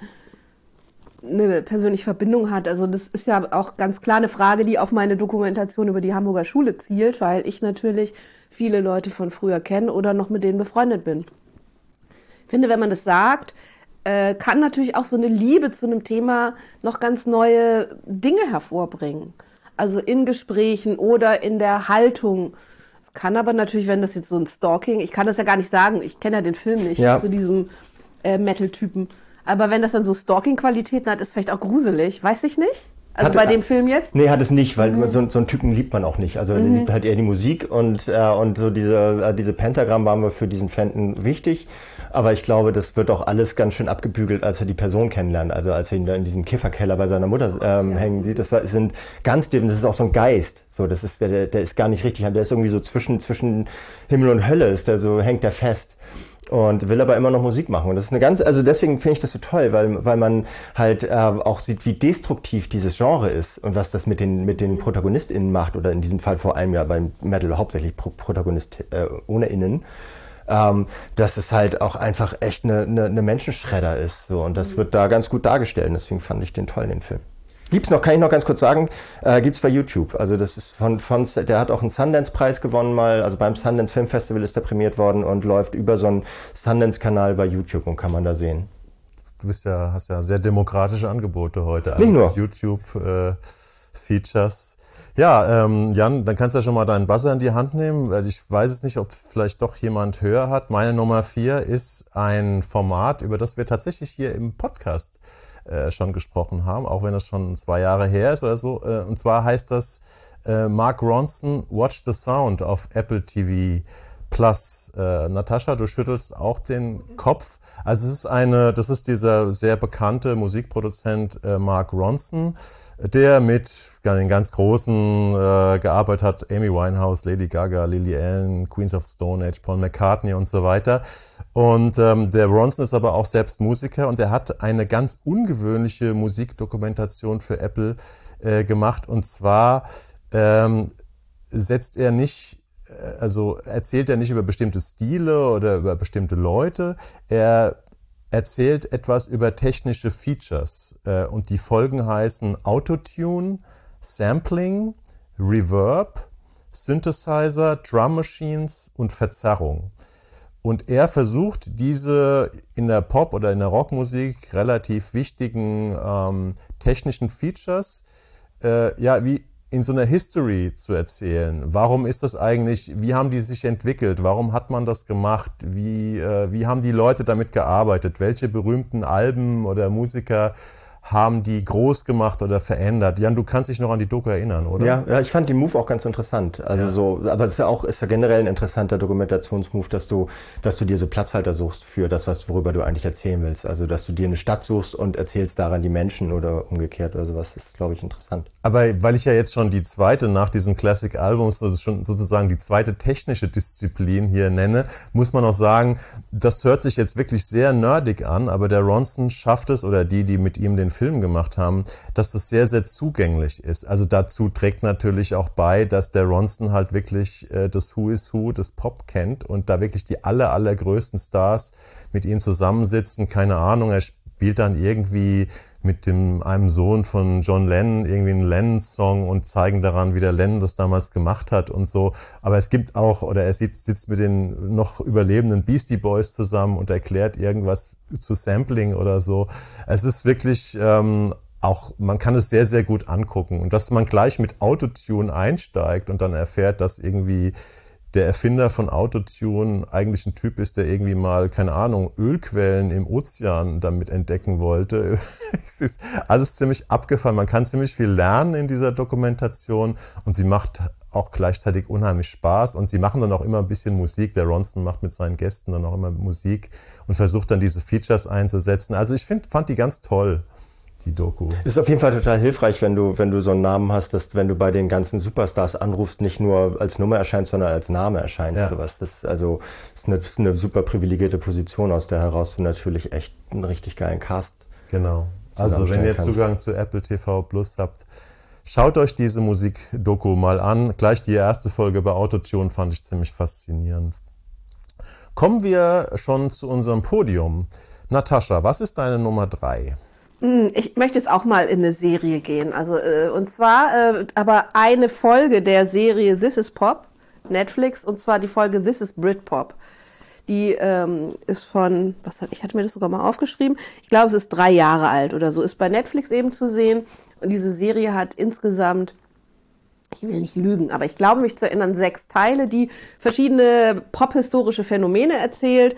eine persönliche Verbindung hat. Also das ist ja auch ganz klar eine Frage, die auf meine Dokumentation über die Hamburger Schule zielt, weil ich natürlich viele Leute von früher kenne oder noch mit denen befreundet bin. Ich finde, wenn man das sagt, äh, kann natürlich auch so eine Liebe zu einem Thema noch ganz neue Dinge hervorbringen. Also in Gesprächen oder in der Haltung. Es kann aber natürlich, wenn das jetzt so ein Stalking, ich kann das ja gar nicht sagen, ich kenne ja den Film nicht, ja. zu diesem äh, Metal-Typen. Aber wenn das dann so Stalking-Qualitäten hat, ist vielleicht auch gruselig. Weiß ich nicht. Also Hatte, bei dem Film jetzt? Nee, hat es nicht, weil mhm. so, so einen Typen liebt man auch nicht. Also mhm. er liebt halt eher die Musik und, äh, und so diese, äh, diese Pentagramm waren wir für diesen Fenton wichtig. Aber ich glaube, das wird auch alles ganz schön abgebügelt, als er die Person kennenlernt. Also als er ihn da in diesem Kifferkeller bei seiner Mutter ähm, ja. hängen sieht. Das war, sind ganz, das ist auch so ein Geist. So, das ist, der, der ist gar nicht richtig. Der ist irgendwie so zwischen, zwischen Himmel und Hölle, ist der so, hängt der fest. Und will aber immer noch Musik machen. Und das ist eine ganz, also deswegen finde ich das so toll, weil, weil man halt äh, auch sieht, wie destruktiv dieses Genre ist und was das mit den, mit den ProtagonistInnen macht, oder in diesem Fall vor allem ja beim Metal hauptsächlich Pro- Protagonist äh, ohne Innen, ähm, dass es halt auch einfach echt eine, eine, eine Menschenschredder ist. So. Und das wird da ganz gut dargestellt. Und deswegen fand ich den toll, den Film. Gibt's noch, kann ich noch ganz kurz sagen, äh, gibt's bei YouTube. Also das ist von, von, der hat auch einen Sundance-Preis gewonnen mal, also beim Sundance Film Festival ist der prämiert worden und läuft über so einen Sundance-Kanal bei YouTube und kann man da sehen. Du bist ja, hast ja sehr demokratische Angebote heute als nur. YouTube-Features. Äh, ja, ähm, Jan, dann kannst du ja schon mal deinen Buzzer in die Hand nehmen, weil ich weiß es nicht, ob vielleicht doch jemand höher hat. Meine Nummer vier ist ein Format, über das wir tatsächlich hier im Podcast Äh, schon gesprochen haben, auch wenn das schon zwei Jahre her ist oder so. Äh, und zwar heißt das äh, Mark Ronson Watch the Sound auf Apple T V Plus. Äh, Natascha, du schüttelst auch den Kopf. Also es ist eine, das ist dieser sehr bekannte Musikproduzent äh, Mark Ronson, der mit den ganz Großen äh, gearbeitet hat, Amy Winehouse, Lady Gaga, Lily Allen, Queens of Stone Age, Paul McCartney und so weiter. Und ähm, der Ronson ist aber auch selbst Musiker und er hat eine ganz ungewöhnliche Musikdokumentation für Apple äh, gemacht. Und zwar ähm, setzt er nicht, also erzählt er nicht über bestimmte Stile oder über bestimmte Leute. Er erzählt etwas über technische Features äh, und die Folgen heißen Autotune, Sampling, Reverb, Synthesizer, Drum Machines und Verzerrung. Und er versucht, diese in der Pop- oder in der Rockmusik relativ wichtigen ähm, technischen Features äh, ja wie in so einer History zu erzählen. Warum ist das eigentlich, wie haben die sich entwickelt? Warum hat man das gemacht? Wie, äh, wie haben die Leute damit gearbeitet? Welche berühmten Alben oder Musiker haben die groß gemacht oder verändert? Jan, du kannst dich noch an die Doku erinnern, oder? Ja, ja, ich fand den Move auch ganz interessant. Also ja. so, aber es ist ja auch, ist ja generell ein interessanter Dokumentationsmove, dass du, dass du dir so Platzhalter suchst für das, was, worüber du eigentlich erzählen willst. Also, dass du dir eine Stadt suchst und erzählst daran die Menschen oder umgekehrt oder sowas. Das ist, glaube ich, interessant. Aber weil ich ja jetzt schon die zweite nach diesem Classic-Album, das ist schon sozusagen die zweite technische Disziplin hier nenne, muss man auch sagen, das hört sich jetzt wirklich sehr nerdig an, aber der Ronson schafft es, oder die, die mit ihm den Film gemacht haben, dass das sehr, sehr zugänglich ist. Also dazu trägt natürlich auch bei, dass der Ronson halt wirklich äh, das Who is Who des Pop kennt und da wirklich die aller, allergrößten Stars mit ihm zusammensitzen. Keine Ahnung, er spielt dann irgendwie mit dem einem Sohn von John Lennon irgendwie einen Lennon-Song und zeigen daran, wie der Lennon das damals gemacht hat und so. Aber es gibt auch, oder er sitzt, sitzt mit den noch überlebenden Beastie Boys zusammen und erklärt irgendwas zu Sampling oder so. Es ist wirklich ähm, auch, man kann es sehr, sehr gut angucken. Und dass man gleich mit Autotune einsteigt und dann erfährt, dass irgendwie der Erfinder von Autotune eigentlich ein Typ ist, der irgendwie mal, keine Ahnung, Ölquellen im Ozean damit entdecken wollte. Es ist alles ziemlich abgefahren. Man kann ziemlich viel lernen in dieser Dokumentation und sie macht auch gleichzeitig unheimlich Spaß und sie machen dann auch immer ein bisschen Musik. Der Ronson macht mit seinen Gästen dann auch immer Musik und versucht dann diese Features einzusetzen. Also ich find, fand die ganz toll. Die Doku. Ist auf jeden Fall total hilfreich, wenn du, wenn du so einen Namen hast, dass wenn du bei den ganzen Superstars anrufst, nicht nur als Nummer erscheinst, sondern als Name erscheinst. Ja. Sowas. Das ist also das ist eine, das ist eine super privilegierte Position, aus der heraus du natürlich echt einen richtig geilen Cast. Genau. Also wenn ihr kannst. Zugang zu Apple T V Plus habt, schaut euch diese Musik-Doku mal an. Gleich die erste Folge bei Autotune fand ich ziemlich faszinierend. Kommen wir schon zu unserem Podium. Natascha, was ist deine Nummer drei? Ich möchte jetzt auch mal in eine Serie gehen. Also, äh, und zwar äh, aber eine Folge der Serie This is Pop, Netflix, und zwar die Folge This is Britpop. Die ähm, ist von, was hat, ich hatte mir das sogar mal aufgeschrieben, ich glaube, es ist drei Jahre alt oder so, ist bei Netflix eben zu sehen. Und diese Serie hat insgesamt, ich will nicht lügen, aber ich glaube mich zu erinnern, sechs Teile, die verschiedene pophistorische Phänomene erzählt.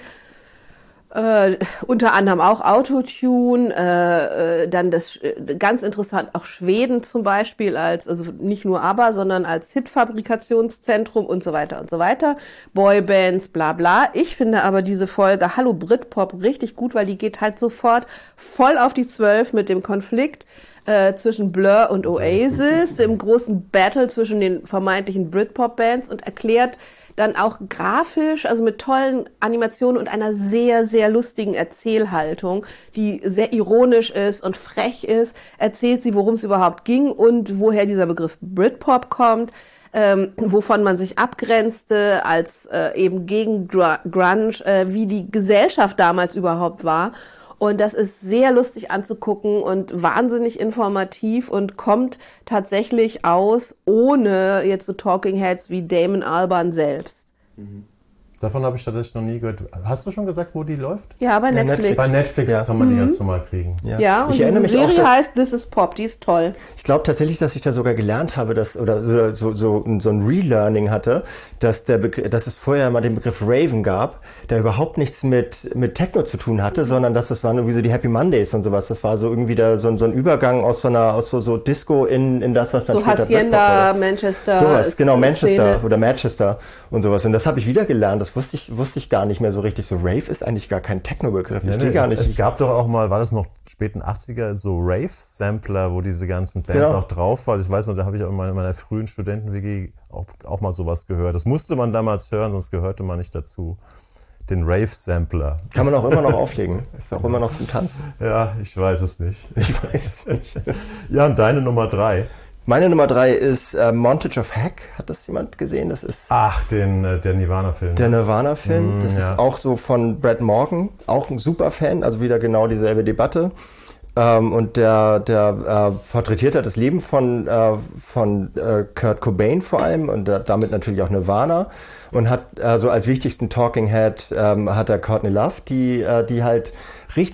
Äh, unter anderem auch Autotune, äh, äh, dann das äh, ganz interessant auch Schweden zum Beispiel als, also nicht nur ABBA, sondern als Hitfabrikationszentrum und so weiter und so weiter, Boybands, bla bla. Ich finde aber diese Folge Hallo Britpop richtig gut, weil die geht halt sofort voll auf die Zwölf mit dem Konflikt äh, zwischen Blur und Oasis, dem großen Battle zwischen den vermeintlichen Britpop-Bands und erklärt dann auch grafisch, also mit tollen Animationen und einer sehr, sehr lustigen Erzählhaltung, die sehr ironisch ist und frech ist, erzählt sie, worum es überhaupt ging und woher dieser Begriff Britpop kommt, ähm, wovon man sich abgrenzte als äh, eben gegen Grunge, äh, wie die Gesellschaft damals überhaupt war. Und das ist sehr lustig anzugucken und wahnsinnig informativ und kommt tatsächlich aus, ohne jetzt so Talking Heads wie Damon Albarn selbst. Mhm. Davon habe ich tatsächlich noch nie gehört. Hast du schon gesagt, wo die läuft? Ja, bei Netflix. Netflix. Bei Netflix ja. Kann man die ganz normal kriegen. Ja, ja und ich diese mich Serie auch, heißt This is Pop, die ist toll. Ich glaube tatsächlich, dass ich da sogar gelernt habe, dass oder so, so, so ein Relearning hatte, dass, der Begr- dass es vorher mal den Begriff Raven gab, der überhaupt nichts mit, mit Techno zu tun hatte, mhm. sondern dass das waren irgendwie so die Happy Mondays und sowas. Das war so irgendwie da so, so ein Übergang aus so einer aus so, so Disco in, in das, was dann so später Hacienda, Manchester. Sowas, genau, Manchester Szene. Oder Manchester und sowas. Und das habe ich wieder gelernt. Das wusste ich, wusste ich gar nicht mehr so richtig. So Rave ist eigentlich gar kein Techno-Begriff. Nee, ich nee, gar nicht. Es gab doch auch mal, war das noch späten achtziger, so Rave-Sampler, wo diese ganzen Bands genau. auch drauf waren. Ich weiß noch, da habe ich auch in meiner, meiner frühen Studenten-W G auch, auch mal sowas gehört. Das musste man damals hören, sonst gehörte man nicht dazu. Den Rave-Sampler. Kann man auch immer noch auflegen. Ist auch immer noch zum Tanzen. Ja, ich weiß es nicht. Ich weiß es nicht. Ja, und deine Nummer drei? Meine Nummer drei ist äh, Montage of Heck. Hat das jemand gesehen? Das ist Ach, den, äh, der Nirvana-Film. Der Nirvana-Film. Mm, das ja. ist auch so von Brad Morgan. Auch ein super Fan. Also wieder genau dieselbe Debatte. Ähm, und der, der äh, porträtiert hat das Leben von, äh, von äh, Kurt Cobain vor allem und äh, damit natürlich auch Nirvana. Und hat also als wichtigsten Talking Head ähm, hat er Courtney Love, die, äh, die halt richtig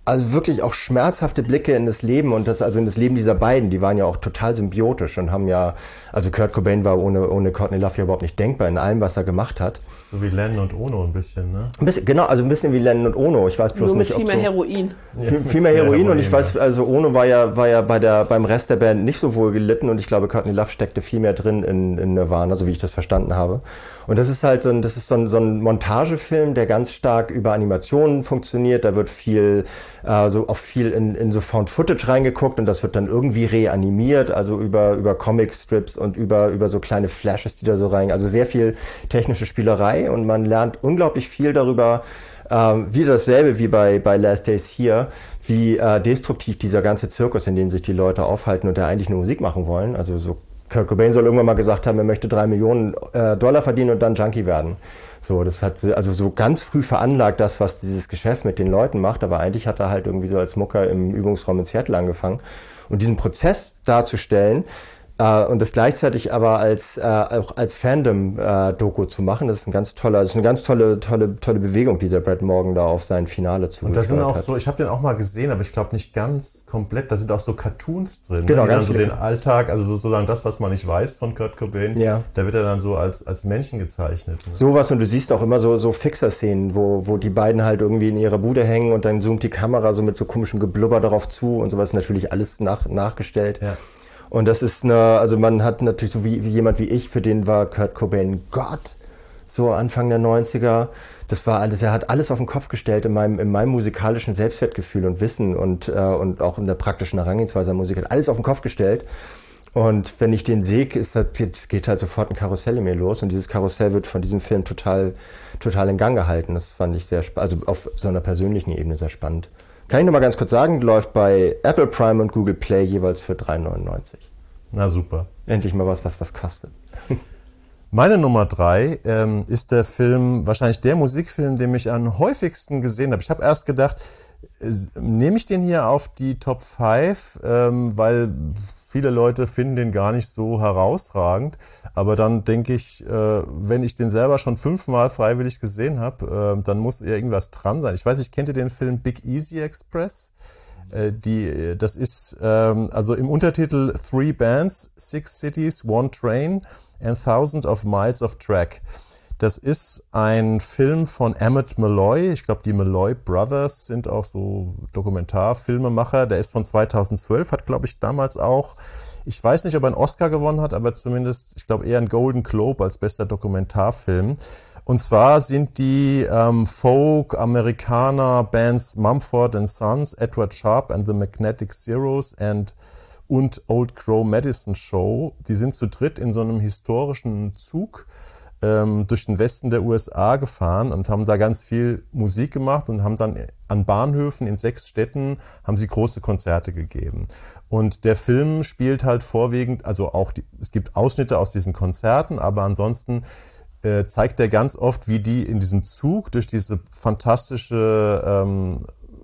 Also wirklich auch schmerzhafte Blicke in das Leben und das, also in das Leben dieser beiden, die waren ja auch total symbiotisch und haben ja, also Kurt Cobain war ohne, ohne Courtney Love ja überhaupt nicht denkbar in allem, was er gemacht hat. So wie Lennon und Ono ein bisschen, ne? Ein bisschen, genau, also ein bisschen wie Lennon und Ono. Ich weiß bloß Nur mit nicht, viel ob mehr so, Heroin. Viel, viel, viel mehr Heroin, Heroin und ich weiß, ja. also Ono war ja, war ja bei der, beim Rest der Band nicht so wohl gelitten und ich glaube, Courtney Love steckte viel mehr drin in, in Nirvana, so wie ich das verstanden habe. Und das ist halt so ein, das ist so ein, so ein Montagefilm, der ganz stark über Animationen funktioniert. Da wird viel, äh, so auch viel in, in so Found-Footage reingeguckt und das wird dann irgendwie reanimiert, also über, über Comic-Strips und über, über so kleine Flashes, die da so rein, also sehr viel technische Spielerei und man lernt unglaublich viel darüber, ähm, wieder dasselbe wie bei, bei Last Days Here, wie äh, destruktiv dieser ganze Zirkus, in dem sich die Leute aufhalten und da eigentlich nur Musik machen wollen, also so Kurt Cobain soll irgendwann mal gesagt haben, er möchte drei Millionen äh, Dollar verdienen und dann Junkie werden. So, das hat also so ganz früh veranlagt, das, was dieses Geschäft mit den Leuten macht, aber eigentlich hat er halt irgendwie so als Mucker im Übungsraum in Seattle angefangen. Und diesen Prozess darzustellen, Uh, und das gleichzeitig aber als uh, auch als Fandom-Doku uh, zu machen, das ist ein ganz toller, das ist eine ganz tolle, tolle, tolle Bewegung, die der Brad Morgan da auf sein Finale zugesteuert hat. Und da sind auch so, ich habe den auch mal gesehen, aber ich glaube nicht ganz komplett. Da sind auch so Cartoons drin, genau, ne, die ganz dann so viele. Den Alltag, also sozusagen das, was man nicht weiß von Kurt Cobain, ja. da wird er dann so als als Männchen gezeichnet. Ne? Sowas und du siehst auch immer so so Fixer-Szenen, wo wo die beiden halt irgendwie in ihrer Bude hängen und dann zoomt die Kamera so mit so komischem Geblubber darauf zu und sowas, natürlich alles nach, nachgestellt. Ja. Und das ist eine, also man hat natürlich so wie, wie jemand wie ich, für den war Kurt Cobain Gott, so Anfang der neunziger. Das war alles, er hat alles auf den Kopf gestellt in meinem, in meinem musikalischen Selbstwertgefühl und Wissen und, äh, und auch in der praktischen Herangehensweise an Musik, hat alles auf den Kopf gestellt. Und wenn ich den sehe, ist das, geht halt sofort ein Karussell in mir los und dieses Karussell wird von diesem Film total, total in Gang gehalten. Das fand ich sehr spannend, also auf so einer persönlichen Ebene sehr spannend. Kann ich noch mal ganz kurz sagen, läuft bei Apple Prime und Google Play jeweils für drei neunundneunzig. Na super. Endlich mal was, was was kostet. Meine Nummer drei ähm, ist der Film, wahrscheinlich der Musikfilm, den ich am häufigsten gesehen habe. Ich habe erst gedacht, äh, nehme ich den hier auf die Top fünf, ähm, weil viele Leute finden den gar nicht so herausragend. Aber dann denke ich, äh, wenn ich den selber schon fünfmal freiwillig gesehen habe, äh, dann muss irgendwas dran sein. Ich weiß nicht, kennt ihr den Film Big Easy Express? Äh, die, das ist ähm, also im Untertitel Three Bands, Six Cities, One Train and Thousand of Miles of Track. Das ist ein Film von Emmett Malloy. Ich glaube, die Malloy Brothers sind auch so Dokumentarfilmemacher. Der ist von zweitausendzwölf, hat, glaube ich, damals auch, ich weiß nicht, ob er einen Oscar gewonnen hat, aber zumindest, ich glaube, eher einen Golden Globe als bester Dokumentarfilm. Und zwar sind die ähm, Folk-Amerikaner-Bands Mumford and Sons, Edward Sharpe and the Magnetic Zeros and und Old Crow Medicine Show. Die sind zu dritt in so einem historischen Zug ähm, durch den Westen der U S A gefahren und haben da ganz viel Musik gemacht und haben dann an Bahnhöfen in sechs Städten haben sie große Konzerte gegeben. Und der Film spielt halt vorwiegend, also auch, die, es gibt Ausschnitte aus diesen Konzerten, aber ansonsten äh, zeigt er ganz oft, wie die in diesem Zug durch diese fantastische ähm,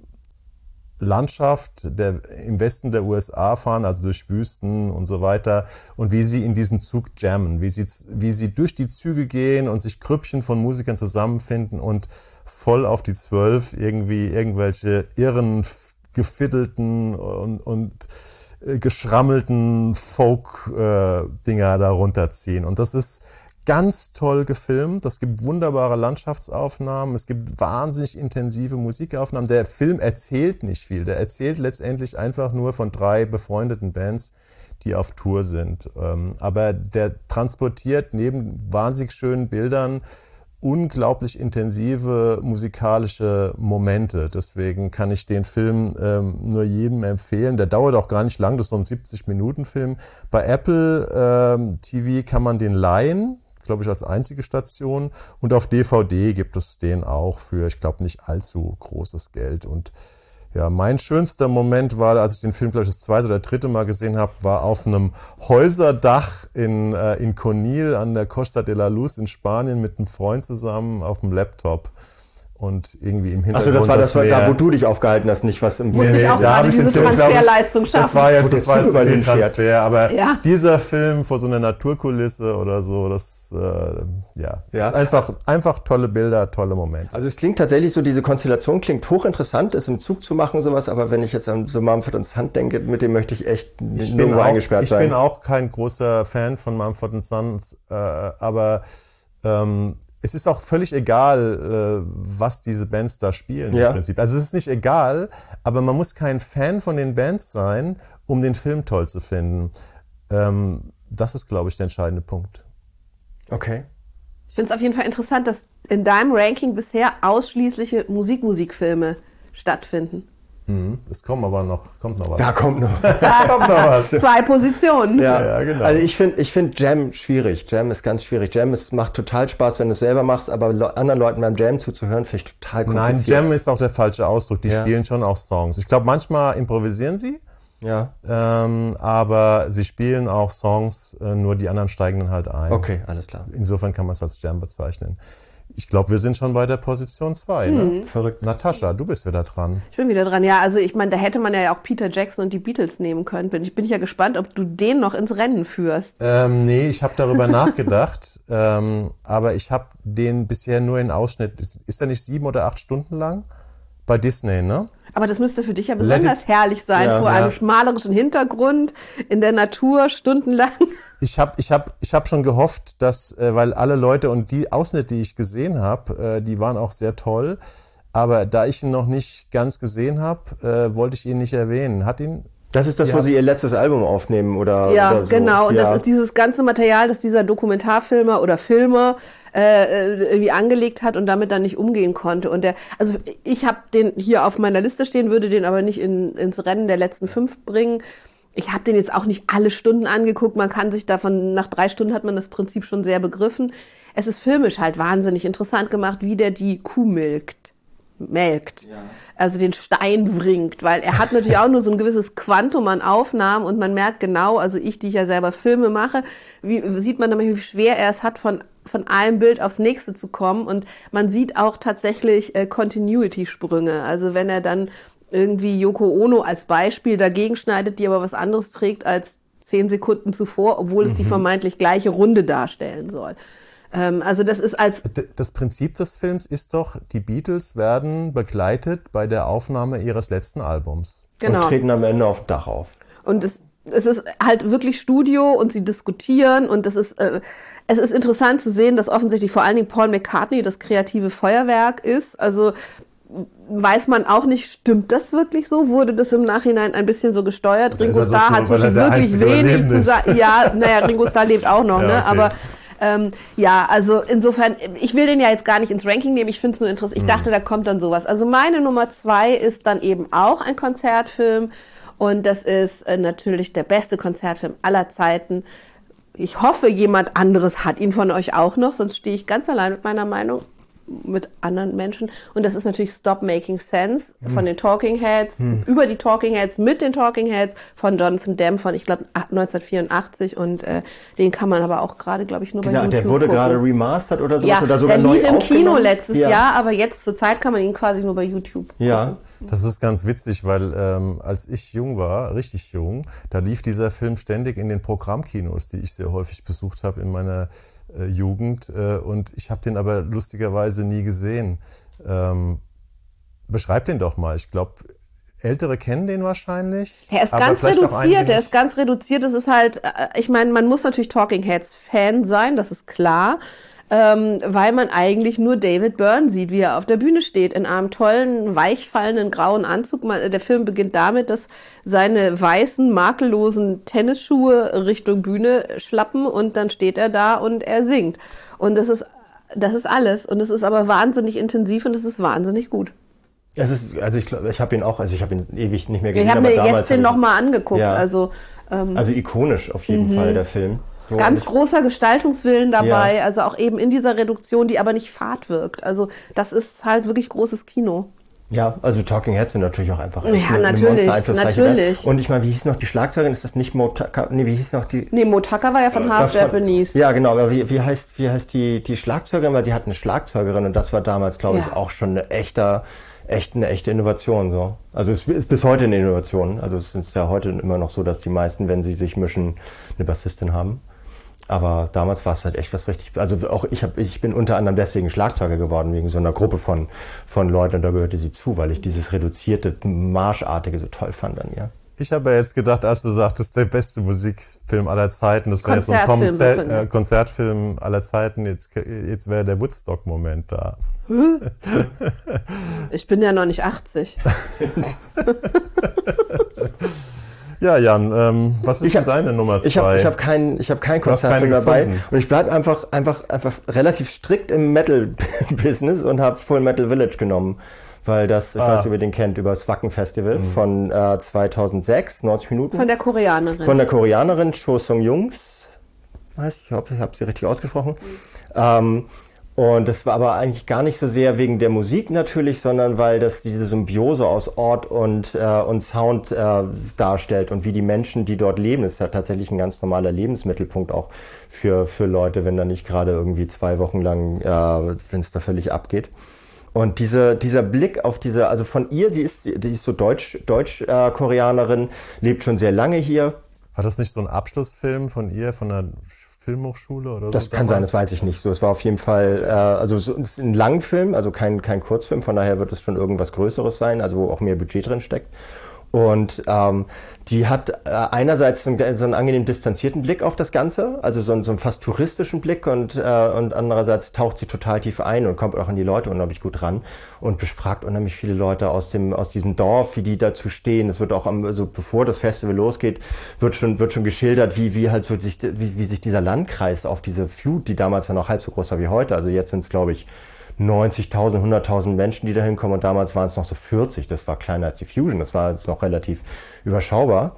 Landschaft der, im Westen der U S A fahren, also durch Wüsten und so weiter, und wie sie in diesen Zug jammen, wie sie, wie sie durch die Züge gehen und sich Grüppchen von Musikern zusammenfinden und voll auf die Zwölf irgendwie irgendwelche irren, gefiddelten und, und äh, geschrammelten Folk-Dinger äh, da runterziehen. Und das ist ganz toll gefilmt. Es gibt wunderbare Landschaftsaufnahmen. Es gibt wahnsinnig intensive Musikaufnahmen. Der Film erzählt nicht viel. Der erzählt letztendlich einfach nur von drei befreundeten Bands, die auf Tour sind. Aber der transportiert neben wahnsinnig schönen Bildern unglaublich intensive musikalische Momente. Deswegen kann ich den Film ähm, nur jedem empfehlen. Der dauert auch gar nicht lang. Das ist so ein siebzig-Minuten-Film. Bei Apple ähm, T V kann man den leihen, glaube ich, als einzige Station. Und auf D V D gibt es den auch für, ich glaube, nicht allzu großes Geld. Und ja, mein schönster Moment war, als ich den Film, glaube ich, das zweite oder dritte Mal gesehen habe, war auf einem Häuserdach in, äh, in Conil an der Costa de la Luz in Spanien mit einem Freund zusammen auf dem Laptop. und irgendwie im Hintergrund. Achso, das war das, war Meer. da, wo du dich aufgehalten hast, nicht was im Musste ich auch da gerade hab ich den diese Film, glaub ich, Transferleistung schaffen. Das war jetzt, Wo das der war Zug jetzt über viel den fährt. Transfer, aber Ja. dieser Film vor so einer Naturkulisse oder so, das, äh, ja, Ja. ist einfach, einfach tolle Bilder, tolle Momente. Also es klingt tatsächlich so, diese Konstellation klingt hochinteressant, es im Zug zu machen, sowas, aber wenn ich jetzt an so Mumford und Sons denke, mit dem möchte ich echt Ich bin, nirgendwo auch, eingesperrt ich sein. bin auch kein großer Fan von Mumford and Sons, äh, aber ähm, es ist auch völlig egal, äh, was diese Bands da spielen Ja. im Prinzip. Also es ist nicht egal, aber man muss kein Fan von den Bands sein, um den Film toll zu finden. Ähm, das ist, glaube ich, der entscheidende Punkt. Okay. Ich finde es auf jeden Fall interessant, dass in deinem Ranking bisher ausschließliche Musik-Musikfilme stattfinden. Mhm. Es kommt aber noch, kommt noch was. Da kommt noch. Da kommt noch was. Zwei Positionen. Ja, Ja, genau. Also ich finde ich find Jam schwierig. Jam ist ganz schwierig. Jam ist, macht total Spaß, wenn du es selber machst, aber le- anderen Leuten beim Jam zuzuhören, finde ich total Nein, kompliziert. Jam ist auch der falsche Ausdruck. Die Ja. spielen schon auch Songs. Ich glaube, manchmal improvisieren sie, Ja, ähm, aber sie spielen auch Songs, äh, nur die anderen steigen dann halt ein. okay, alles klar. Insofern kann man es als Jam bezeichnen. Ich glaube, wir sind schon bei der Position zwei. Ne? Verrückt. Natascha, du bist wieder dran. Ich bin wieder dran. Ja, also ich meine, da hätte man ja auch Peter Jackson und die Beatles nehmen können. Bin ich bin ja gespannt, ob du den noch ins Rennen führst. Ähm, nee, ich habe darüber nachgedacht, ähm, aber ich habe den bisher nur in Ausschnitt. Ist, ist er nicht sieben oder acht Stunden lang? Bei Disney, ne? Aber das müsste für dich ja Let besonders herrlich sein, Ja, vor ja. einem malerischen Hintergrund, in der Natur, stundenlang. Ich habe ich hab, ich hab schon gehofft, dass, äh, weil alle Leute und die Ausschnitte, die ich gesehen habe, äh, die waren auch sehr toll. Aber da ich ihn noch nicht ganz gesehen habe, äh, wollte ich ihn nicht erwähnen. Hat ihn... Das ist das, Ja. wo sie ihr letztes Album aufnehmen, oder? Ja, oder so. genau. Und ja. das ist dieses ganze Material, das dieser Dokumentarfilmer oder Filmer äh, irgendwie angelegt hat und damit dann nicht umgehen konnte. Und der, also ich habe den hier auf meiner Liste stehen, würde den aber nicht in, ins Rennen der letzten fünf bringen. Ich habe den jetzt auch nicht alle Stunden angeguckt. Man kann sich davon, nach drei Stunden hat man das Prinzip schon sehr begriffen. Es ist filmisch halt wahnsinnig interessant gemacht, wie der die Kuh milkt. melkt. Ja. Also den Stein wringt, weil er hat natürlich auch nur so ein gewisses Quantum an Aufnahmen und man merkt genau, also ich, die ich ja selber Filme mache, wie sieht man nämlich, wie schwer er es hat, von von einem Bild aufs nächste zu kommen, und man sieht auch tatsächlich äh, Continuity-Sprünge. Also wenn er dann irgendwie Yoko Ono als Beispiel dagegen schneidet, die aber was anderes trägt als zehn Sekunden zuvor, obwohl es mhm. die vermeintlich gleiche Runde darstellen soll. Also das ist als... Das Prinzip des Films ist doch, die Beatles werden begleitet bei der Aufnahme ihres letzten Albums. Genau. Und treten am Ende auf dem Dach auf. Und es, es ist halt wirklich Studio und sie diskutieren, und das ist, äh, es ist interessant zu sehen, dass offensichtlich vor allen Dingen Paul McCartney das kreative Feuerwerk ist. Also weiß man auch nicht, stimmt das wirklich so? Wurde das im Nachhinein ein bisschen so gesteuert? Oder Ringo Starr hat zwischen wirklich wenig zu sagen. Ja, naja, Ringo Starr lebt auch noch, ja, ne? Okay. Aber Ähm, ja, also insofern, ich will den ja jetzt gar nicht ins Ranking nehmen, ich finde es nur interessant. Ich dachte, da kommt dann sowas. Also meine Nummer zwei ist dann eben auch ein Konzertfilm, und das ist äh, natürlich der beste Konzertfilm aller Zeiten. Ich hoffe, jemand anderes hat ihn von euch auch noch, sonst stehe ich ganz allein mit meiner Meinung, mit anderen Menschen. Und das ist natürlich Stop Making Sense von hm. den Talking Heads, hm. über die Talking Heads, mit den Talking Heads von Jonathan Demme von, ich glaube, neunzehnhundertvierundachtzig. Und äh, den kann man aber auch gerade, glaube ich, nur bei ja, YouTube Der wurde gucken. gerade remastert oder so. Ja, oder sogar der neu lief im Kino letztes ja. Jahr, aber jetzt zur Zeit kann man ihn quasi nur bei YouTube gucken. Ja. Das ist ganz witzig, weil ähm, als ich jung war, richtig jung, da lief dieser Film ständig in den Programmkinos, die ich sehr häufig besucht habe in meiner äh, Jugend. Äh, und ich habe den aber lustigerweise nie gesehen. Ähm, beschreib den doch mal. Ich glaube, Ältere kennen den wahrscheinlich. Er ist ganz reduziert, er ist ganz reduziert. Es ist halt, ich meine, man muss natürlich Talking Heads Fan sein, das ist klar. Ähm, weil man eigentlich nur David Byrne sieht, wie er auf der Bühne steht, in einem tollen, weichfallenden, grauen Anzug. Der Film beginnt damit, dass seine weißen, makellosen Tennisschuhe Richtung Bühne schlappen, und dann steht er da und er singt. Und das ist, das ist alles. Und es ist aber wahnsinnig intensiv und es ist wahnsinnig gut. Es ist, also ich glaube, ich habe ihn auch, also ich habe ihn ewig nicht mehr gesehen. Ich habe mir jetzt den ich, nochmal angeguckt. Ja. Also, ähm, also ikonisch auf jeden mhm. Fall, der Film. So, Ganz großer Gestaltungswillen dabei, ja. also auch eben in dieser Reduktion, die aber nicht fad wirkt. Also das ist halt wirklich großes Kino. Ja, also Talking Heads sind natürlich auch einfach Ja, echt eine, eine natürlich, Monster-einflussreiche natürlich. Band. Und ich meine, wie hieß noch die Schlagzeugerin? Ist das nicht Motaka? Nee, wie hieß noch die? Nee, Motaka war ja von Half Von- Japanese. Ja, genau, aber wie, wie heißt, wie heißt die, die Schlagzeugerin? Weil sie hat eine Schlagzeugerin und das war damals, glaube ich, Ja. auch schon eine echte, echt eine echte Innovation, so. Also es ist bis heute eine Innovation. Also es ist ja heute immer noch so, dass die meisten, wenn sie sich mischen, eine Bassistin haben. Aber damals war es halt echt was richtig, also auch ich hab, ich bin unter anderem deswegen Schlagzeuger geworden, wegen so einer Gruppe von, von Leuten und da gehörte sie zu, weil ich dieses reduzierte, Marschartige so toll fand an ihr. Ich habe ja jetzt gedacht, als du sagtest, der beste Musikfilm aller Zeiten, das wäre jetzt so ein Konzertfilm, Konzert, das äh, Konzertfilm aller Zeiten, jetzt, jetzt wäre der Woodstock-Moment da. Ich bin ja noch nicht achtzig. Ja, Jan, ähm, was ist Ich hab- denn deine Nummer zwei? Ich habe ich hab kein, ich hab kein Du hast Konzertfilm keine dabei gefunden. und ich bleibe einfach, einfach, einfach relativ strikt im Metal-Business und habe Full Metal Village genommen. Weil das, ich Ah. weiß nicht, ob ihr den kennt, über das Wacken Festival von äh, zweitausendsechs, neunzig Minuten. Von der Koreanerin. Von der Koreanerin Cho Sung-Jungs. Weiß ich, ich hoffe, ich habe sie richtig ausgesprochen. Ähm, und das war aber eigentlich gar nicht so sehr wegen der Musik natürlich, sondern weil das diese Symbiose aus Ort und, äh, und Sound äh, darstellt und wie die Menschen, die dort leben, ist ja tatsächlich ein ganz normaler Lebensmittelpunkt auch für, für Leute, wenn da nicht gerade irgendwie zwei Wochen lang, äh, wenn es da völlig abgeht. Und diese, dieser Blick auf diese, also von ihr, sie ist, die ist so Deutsch, Deutsch-Koreanerin, lebt schon sehr lange hier. War das nicht so ein Abschlussfilm von ihr, von der Filmhochschule oder so? Das kann sein, das weiß ich nicht. So, es war auf jeden Fall, äh, also so, es ist ein Langfilm, also kein, kein Kurzfilm, von daher wird es schon irgendwas Größeres sein, also wo auch mehr Budget drin steckt. Und ähm, die hat äh, einerseits so einen, so einen angenehm distanzierten Blick auf das Ganze, also so einen, so einen fast touristischen Blick und, äh, und andererseits taucht sie total tief ein und kommt auch an die Leute unheimlich gut ran und befragt unheimlich viele Leute aus dem aus diesem Dorf, wie die dazu stehen. Es wird auch, am, also bevor das Festival losgeht, wird schon wird schon geschildert, wie wie halt so sich wie, wie sich dieser Landkreis auf diese Flut, die damals ja noch halb so groß war wie heute, also jetzt sind es glaube ich neunzigtausend, hunderttausend Menschen, die da hinkommen und damals waren es noch so vierzig, das war kleiner als die Fusion, das war jetzt noch relativ überschaubar.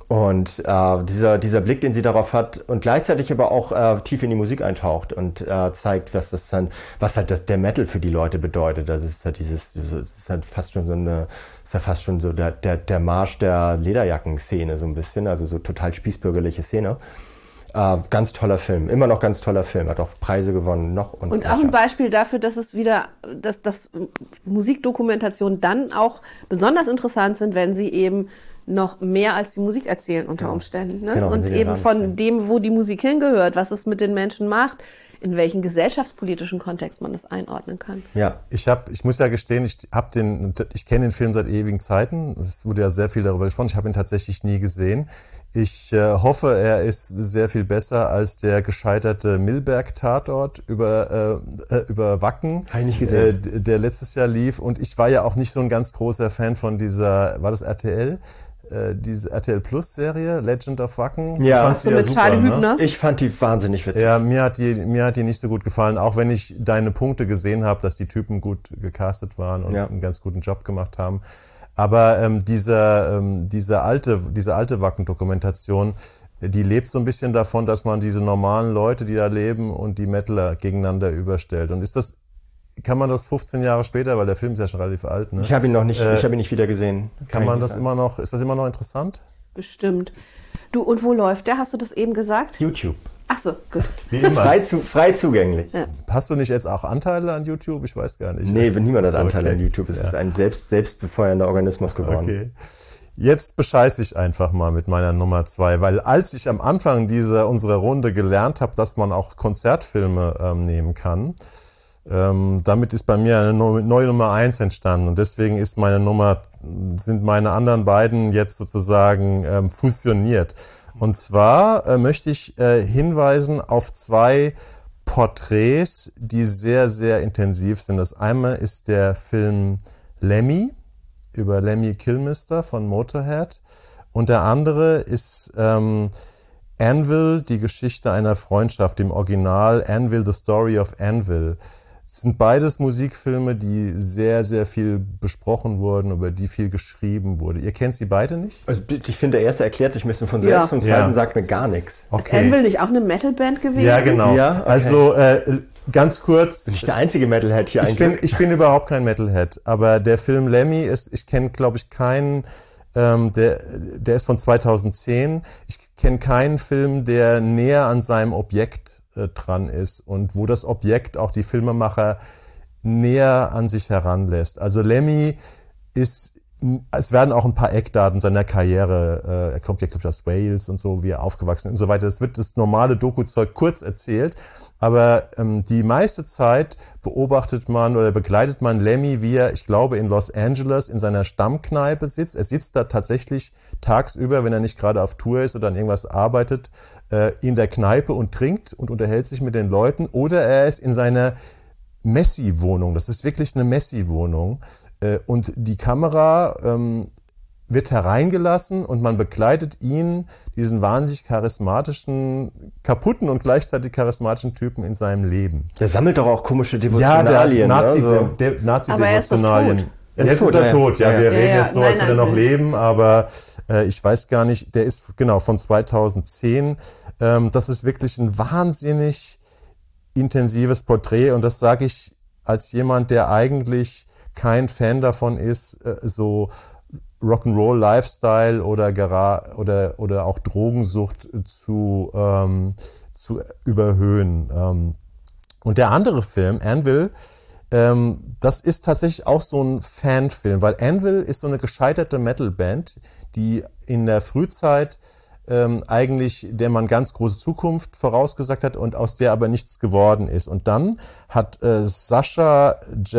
Und äh, dieser, dieser Blick, den sie darauf hat und gleichzeitig aber auch äh, tief in die Musik eintaucht und äh, zeigt, was das dann, was halt das, der Metal für die Leute bedeutet. Das ist halt dieses, das ist halt fast schon so eine, ist ja fast schon so der, der, der Marsch der Lederjacken-Szene so ein bisschen, also so total spießbürgerliche Szene. Äh, ganz toller Film, immer noch ganz toller Film, hat auch Preise gewonnen, noch und Und auch ein Beispiel dafür, dass es wieder, dass, dass Musikdokumentationen dann auch besonders interessant sind, wenn sie eben noch mehr als die Musik erzählen unter Genau. Umständen. Ne? Genau, wenn Und sie den eben Rahmen von stellen. dem, wo die Musik hingehört, was es mit den Menschen macht, in welchen gesellschaftspolitischen Kontext man das einordnen kann. Ja, Ich habe, ich muss ja gestehen, ich habe den, ich kenne den Film seit ewigen Zeiten. Es wurde ja sehr viel darüber gesprochen. Ich habe ihn tatsächlich nie gesehen. Ich äh, hoffe, er ist sehr viel besser als der gescheiterte Milberg-Tatort über äh, äh, über Wacken, Hab ich nicht gesehen. Äh, der letztes Jahr lief. Und ich war ja auch nicht so ein ganz großer Fan von dieser, war das R T L? Äh, diese R T L Plus Serie, Legend of Wacken. Ja. Ich fand So sie ja mit super, Charlie ne? Hübner. ich fand die wahnsinnig witzig. Ja, mir hat die, mir hat die nicht so gut gefallen, auch wenn ich deine Punkte gesehen habe, dass die Typen gut gecastet waren und Ja. einen ganz guten Job gemacht haben. Aber ähm, dieser, ähm, diese alte, diese alte Wacken-Dokumentation, die lebt so ein bisschen davon, dass man diese normalen Leute, die da leben, und die Metaler gegeneinander überstellt. Und ist das, kann man das fünfzehn Jahre später, weil der Film ist ja schon relativ alt, ne? Ich habe ihn noch nicht, Äh, ich habe ihn nicht wieder gesehen. Kann ich man nicht das sagen. immer noch, ist das immer noch interessant? Bestimmt. Du, und wo läuft der? Hast du das eben gesagt? YouTube. Ach so, gut. Wie immer. Frei, zu, frei zugänglich. Ja. Hast du nicht jetzt auch Anteile an YouTube? Ich weiß gar nicht. Nee, niemand hat Ach so, Anteil okay. an YouTube. Es Ja. ist ein selbst, selbstbefeuernder Organismus geworden. Okay. Jetzt bescheiße ich einfach mal mit meiner Nummer zwei, weil als ich am Anfang dieser unserer Runde gelernt habe, dass man auch Konzertfilme ähm, nehmen kann, ähm, damit ist bei mir eine neue Nummer eins entstanden und deswegen ist meine Nummer, sind meine anderen beiden jetzt sozusagen ähm, fusioniert. Und zwar äh, möchte ich äh, hinweisen auf zwei Porträts, die sehr, sehr intensiv sind. Das einmal ist der Film Lemmy über Lemmy Kilmister von Motorhead und der andere ist ähm, Anvil, die Geschichte einer Freundschaft, im Original Anvil, The Story of Anvil. Es sind beides Musikfilme, die sehr, sehr viel besprochen wurden, über die viel geschrieben wurde. Ihr kennt sie beide nicht? Also ich finde, der erste erklärt sich ein bisschen von Ja. selbst und der zweite Ja. sagt mir gar nichts. Ist Anvil nicht auch eine Metalband gewesen? Ja, genau. Ja, okay. Also äh, ganz kurz. Bin ich der einzige Metalhead hier ich eigentlich? bin, ich bin überhaupt kein Metalhead, aber der Film Lemmy ist, ich kenne, glaube ich, keinen, ähm, der, der ist von zweitausendzehn. Ich kenne keinen Film, der näher an seinem Objekt äh, dran ist und wo das Objekt auch die Filmemacher näher an sich heranlässt. Also Lemmy ist, es werden auch ein paar Eckdaten seiner Karriere, äh, er kommt ja, glaube ich, aus Wales und so, wie er aufgewachsen ist und so weiter. Es wird das normale Doku-Zeug kurz erzählt, aber ähm, die meiste Zeit beobachtet man oder begleitet man Lemmy, wie er, ich glaube, in Los Angeles in seiner Stammkneipe sitzt. Er sitzt da tatsächlich tagsüber, wenn er nicht gerade auf Tour ist oder an irgendwas arbeitet, äh, in der Kneipe und trinkt und unterhält sich mit den Leuten. Oder er ist in seiner Messi-Wohnung. Das ist wirklich eine Messi-Wohnung. Und die Kamera ähm, wird hereingelassen und man begleitet ihn, diesen wahnsinnig charismatischen, kaputten und gleichzeitig charismatischen Typen in seinem Leben. Der sammelt doch auch komische Ja, Devotionalien. der Nazi, ne? so. der, der Nazi Aber er ist doch Devotionalien. tot. Er ist Jetzt tot, ist er ja. tot, ja. Ja, Wir ja. reden Ja, jetzt so, ja. als Nein, würde er noch nein. leben, aber äh, ich weiß gar nicht, der ist genau von zweitausendzehn. Ähm, das ist wirklich ein wahnsinnig intensives Porträt und das sage ich als jemand, der eigentlich kein Fan davon ist, äh, so Rock'n'Roll-Lifestyle oder, gera- oder, oder auch Drogensucht zu, ähm, zu überhöhen. Ähm, und der andere Film, Anvil, ähm, das ist tatsächlich auch so ein Fanfilm, weil Anvil ist so eine gescheiterte Metalband, die in der Frühzeit ähm, eigentlich, der man ganz große Zukunft vorausgesagt hat und aus der aber nichts geworden ist. Und dann hat äh, Sasha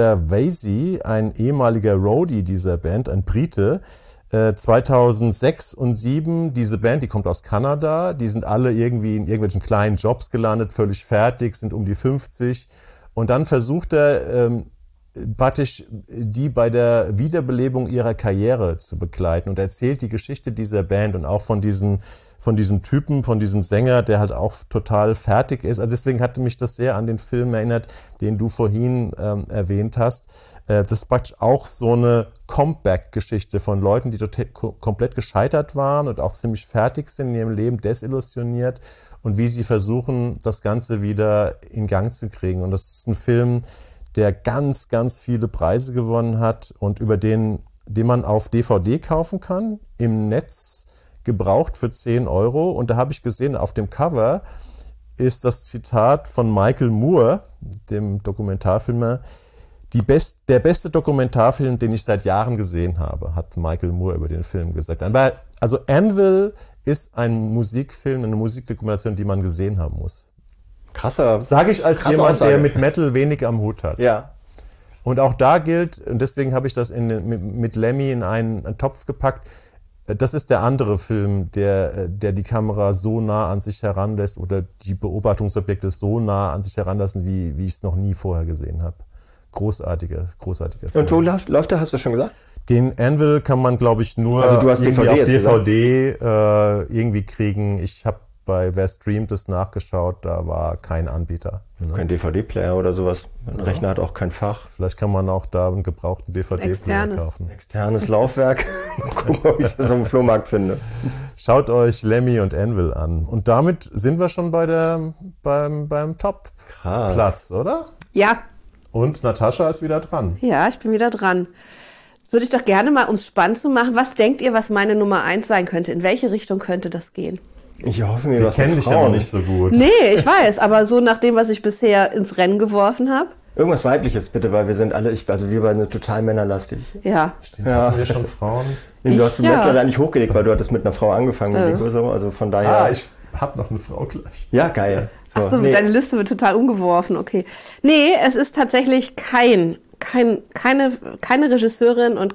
Gervasi, ein ehemaliger Roadie dieser Band, ein Brite, äh, zweitausendsechs und zweitausendsieben, diese Band, die kommt aus Kanada, die sind alle irgendwie in irgendwelchen kleinen Jobs gelandet, völlig fertig, sind um die fünfzig. Und dann versucht er, ähm, praktisch die bei der Wiederbelebung ihrer Karriere zu begleiten und erzählt die Geschichte dieser Band und auch von diesen, von diesem Typen, von diesem Sänger, der halt auch total fertig ist. Also deswegen hatte mich das sehr an den Film erinnert, den du vorhin ähm, erwähnt hast. Äh, das ist praktisch auch so eine Comeback-Geschichte von Leuten, die total, komplett gescheitert waren und auch ziemlich fertig sind in ihrem Leben, desillusioniert und wie sie versuchen, das Ganze wieder in Gang zu kriegen. Und das ist ein Film, der ganz, ganz viele Preise gewonnen hat und über den, den man auf D V D kaufen kann, im Netz gebraucht für zehn Euro. Und da habe ich gesehen, auf dem Cover ist das Zitat von Michael Moore, dem Dokumentarfilmer, die best, der beste Dokumentarfilm, den ich seit Jahren gesehen habe, hat Michael Moore über den Film gesagt. Aber also Anvil ist ein Musikfilm, eine Musikdokumentation, die man gesehen haben muss. Krasser. Sage ich als Krasse jemand, Aussage. der mit Metal wenig am Hut hat. Ja. Und auch da gilt, und deswegen habe ich das in, mit, mit Lemmy in einen, einen Topf gepackt, das ist der andere Film, der, der die Kamera so nah an sich heranlässt oder die Beobachtungsobjekte so nah an sich heranlassen, wie, wie ich es noch nie vorher gesehen habe. Großartiger, großartiger Film. Und wo läuft, läuft der, hast du schon gesagt? Den Anvil kann man, glaube ich, nur Also du hast irgendwie D V D auf jetzt D V D äh, irgendwie kriegen. Ich habe bei Wer streamt es nachgeschaut, da war kein Anbieter. Ne? Kein D V D-Player oder sowas. Mein ja. Rechner hat auch kein Fach. Vielleicht kann man auch da einen gebrauchten D V D-Player kaufen. Externes Laufwerk. Gucken, ob ich das so im Flohmarkt finde. Schaut euch Lemmy und Anvil an. Und damit sind wir schon bei der, beim, beim Top-Platz, oder? Ja. Und Natascha ist wieder dran. Ja, ich bin wieder dran. Jetzt würde ich doch gerne mal, um es spannend zu machen, was denkt ihr, was meine Nummer eins sein könnte? In welche Richtung könnte das gehen? Ich hoffe mir, Wir was kennen mit dich ja noch Frauen. nicht so gut. Nee, ich weiß, aber so nach dem, was ich bisher ins Rennen geworfen habe. Irgendwas Weibliches bitte, weil wir sind alle, ich, also wir beide sind total männerlastig. Ja. Stimmt, Ja. hatten wir schon Frauen? Du Ich, hast die ja. Messlatte eigentlich hochgelegt, weil du hattest mit einer Frau angefangen, Ja. mit Nico, so, also von daher. Ah, ich habe noch eine Frau gleich. ja, geil. So, Ach so, nee. deine Liste wird total umgeworfen, okay. Nee, es ist tatsächlich kein, kein, keine, keine Regisseurin und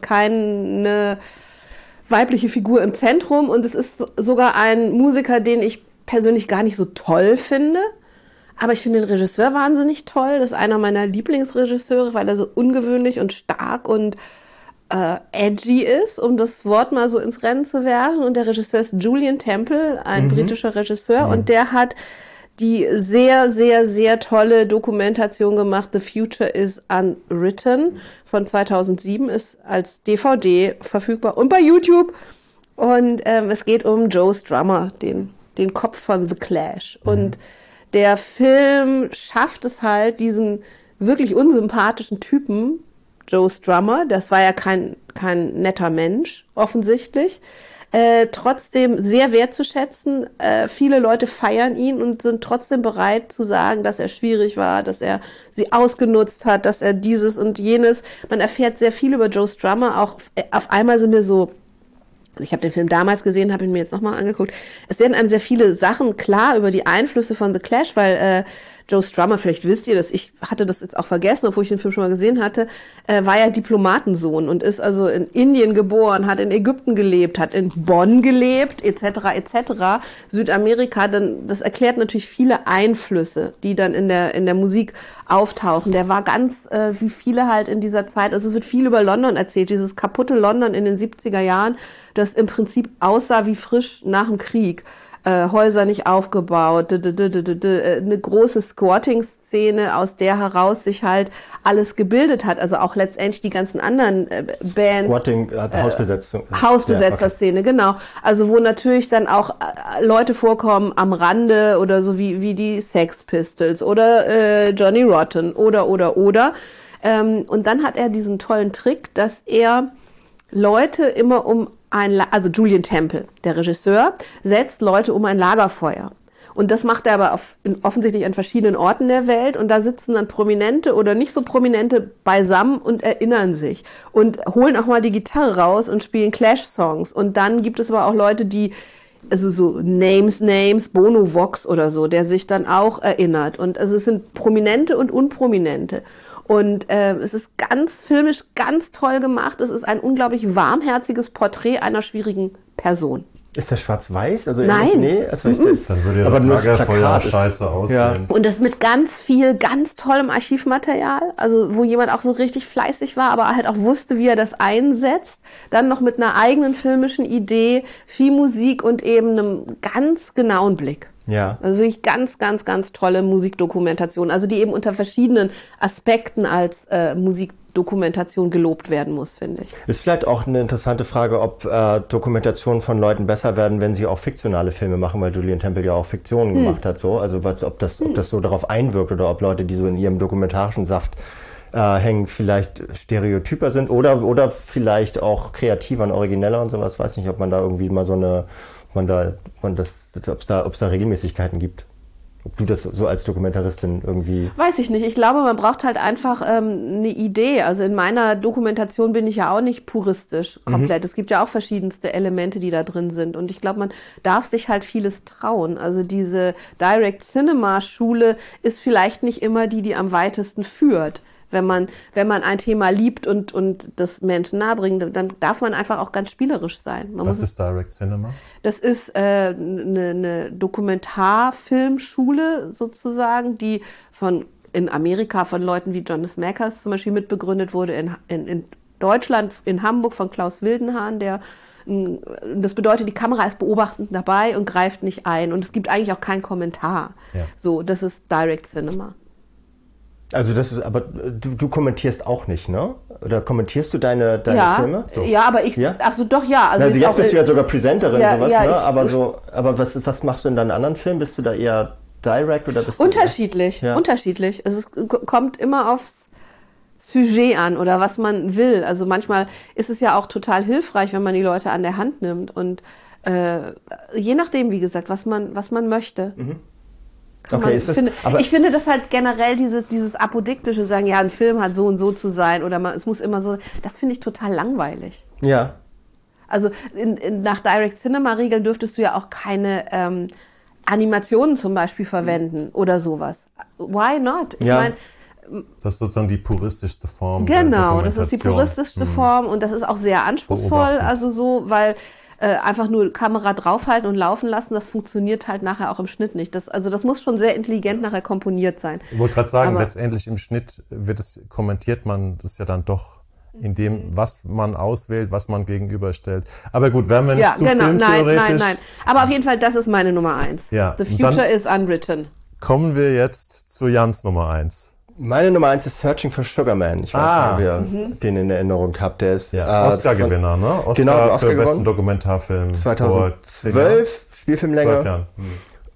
keine weibliche Figur im Zentrum. Und es ist so- sogar ein Musiker, den ich persönlich gar nicht so toll finde. Aber ich finde den Regisseur wahnsinnig toll. Das ist einer meiner Lieblingsregisseure, weil er so ungewöhnlich und stark und äh, edgy ist, um das Wort mal so ins Rennen zu werfen. Und der Regisseur ist Julian Temple, ein britischer Regisseur. Und der hat die sehr, sehr, sehr tolle Dokumentation gemacht, The Future is Unwritten von zweitausendsieben, ist als D V D verfügbar und bei YouTube. Und ähm, es geht um Joe Strummer, den, den Kopf von The Clash. Und der Film schafft es halt, diesen wirklich unsympathischen Typen, Joe Strummer, das war ja kein, kein netter Mensch, offensichtlich, Äh, trotzdem sehr wertzuschätzen. Äh, viele Leute feiern ihn und sind trotzdem bereit zu sagen, dass er schwierig war, dass er sie ausgenutzt hat, dass er dieses und jenes. Man erfährt sehr viel über Joe Strummer. Auch äh, auf einmal sind mir so, also ich habe den Film damals gesehen, habe ihn mir jetzt nochmal angeguckt. Es werden einem sehr viele Sachen klar über die Einflüsse von The Clash, weil äh, Joe Strummer, vielleicht wisst ihr das, ich hatte das jetzt auch vergessen, obwohl ich den Film schon mal gesehen hatte, äh, war ja Diplomatensohn und ist also in Indien geboren, hat in Ägypten gelebt, hat in Bonn gelebt, et cetera et cetera. Südamerika, dann, das erklärt natürlich viele Einflüsse, die dann in der in der Musik auftauchen. Der war ganz, äh, wie viele halt in dieser Zeit, also es wird viel über London erzählt, dieses kaputte London in den siebziger Jahren, das im Prinzip aussah wie frisch nach dem Krieg. Äh, Häuser nicht aufgebaut, d -d -d -d -d -d, eine große Squatting-Szene, aus der heraus sich halt alles gebildet hat. Also auch letztendlich die ganzen anderen äh, Bands. Squatting, äh, Hausbesetzung. Hausbesetzer-Szene, ja, okay. Genau. Also wo natürlich dann auch äh, Leute vorkommen am Rande oder so wie, wie die Sex Pistols oder äh, Johnny Rotten oder, oder, oder. Ähm, und dann hat er diesen tollen Trick, dass er Leute immer um ein, La- also Julian Temple, der Regisseur, setzt Leute um ein Lagerfeuer. Und das macht er aber auf, in, offensichtlich an verschiedenen Orten der Welt. Und da sitzen dann Prominente oder nicht so Prominente beisammen und erinnern sich. Und holen auch mal die Gitarre raus und spielen Clash-Songs. Und dann gibt es aber auch Leute, die, also so Names, Names, Bono Vox oder so, der sich dann auch erinnert. Und also es sind Prominente und Unprominente. Und äh, es ist ganz filmisch, ganz toll gemacht. Es ist ein unglaublich warmherziges Porträt einer schwierigen Person. Ist das schwarz-weiß? Also Nein. Nee, also ist Mhm. Dann würde ja aber das nur das Lagerfeuer Plakat ist- scheiße aussehen. Ja. Und das mit ganz viel, ganz tollem Archivmaterial, also wo jemand auch so richtig fleißig war, aber halt auch wusste, wie er das einsetzt. Dann noch mit einer eigenen filmischen Idee, viel Musik und eben einem ganz genauen Blick. Ja. Also wirklich ganz, ganz, ganz tolle Musikdokumentation, also die eben unter verschiedenen Aspekten als äh, Musikdokumentation gelobt werden muss, finde ich. Ist vielleicht auch eine interessante Frage, ob äh, Dokumentationen von Leuten besser werden, wenn sie auch fiktionale Filme machen, weil Julian Temple ja auch Fiktionen Hm. gemacht hat. So. Also was, ob, das, ob das so darauf einwirkt oder ob Leute, die so in ihrem dokumentarischen Saft äh, hängen, vielleicht stereotyper sind oder, oder vielleicht auch kreativer und origineller und sowas. Weiß nicht, ob man da irgendwie mal so eine, ob man da, man das, ob es da, ob es da Regelmäßigkeiten gibt. Ob du das so als Dokumentaristin irgendwie... Weiß ich nicht. Ich glaube, man braucht halt einfach ähm, eine Idee. Also in meiner Dokumentation bin ich ja auch nicht puristisch komplett. Mhm. Es gibt ja auch verschiedenste Elemente, die da drin sind. Und ich glaube, man darf sich halt vieles trauen. Also diese Direct-Cinema-Schule ist vielleicht nicht immer die, die am weitesten führt. Wenn man, wenn man ein Thema liebt und, und das Menschen nahebringt, dann darf man einfach auch ganz spielerisch sein. Man Was muss ist Direct Cinema? Das ist äh, eine, eine Dokumentarfilmschule sozusagen, die von in Amerika von Leuten wie John Smackers zum Beispiel mitbegründet wurde, in, in, in Deutschland, in Hamburg von Klaus Wildenhahn, der das bedeutet, die Kamera ist beobachtend dabei und greift nicht ein. Und es gibt eigentlich auch keinen Kommentar. Ja. So, das ist Direct Cinema. Also das ist, aber du, du kommentierst auch nicht, ne? Oder kommentierst du deine, deine ja, Filme? Doch. Ja, aber ich, ja? ach so, doch, ja. Also Na, jetzt jetzt auch, bist du ja sogar Presenterin, ja, sowas, ja, ne? ich- Aber so, aber was, was machst du in deinen anderen Filmen? Bist du da eher direct oder bist du Unterschiedlich, Ja. unterschiedlich. Also es k- kommt immer aufs Sujet an oder was man will. Also manchmal ist es ja auch total hilfreich, wenn man die Leute an der Hand nimmt und äh, je nachdem, wie gesagt, was man, was man möchte. Kann Okay, man, ist das- finde, aber- ich finde das halt generell dieses, dieses apodiktische sagen, ja, ein Film hat so und so zu sein oder man, es muss immer so, das finde ich total langweilig. Ja. Also in, in, nach Direct Cinema Regeln dürftest du ja auch keine ähm, Animationen zum Beispiel verwenden oder sowas. Why not? Ich Ja. meine, Das ist sozusagen die puristischste Form der genau, das ist die Dokumentation. puristischste Form und das ist auch sehr anspruchsvoll, Beobachten. also so, weil äh, einfach nur Kamera draufhalten und laufen lassen, das funktioniert halt nachher auch im Schnitt nicht. Das, also das muss schon sehr intelligent nachher komponiert sein. Ich wollte gerade sagen, Aber- letztendlich im Schnitt wird es, kommentiert man das ja dann doch in dem, was man auswählt, was man gegenüberstellt. Aber gut, werden wir nicht Ja, zu genau, nein, filmtheoretisch. nein, nein. Aber auf jeden Fall, das ist meine Nummer eins. Ja, The und future dann- is unwritten. Kommen wir jetzt zu Jans Nummer eins. Meine Nummer eins ist Searching for Sugar Man. Ich weiß Ah. nicht, ob ihr Mhm. den in Erinnerung habt. Der ist Ja, äh, Oscar-Gewinner, ne? Oscar Genau, einen Oscar für besten gewonnen. Dokumentarfilm vor zehn Jahren. zweitausendzwölf, Spielfilmlänge. Zwölf Jahren. Hm.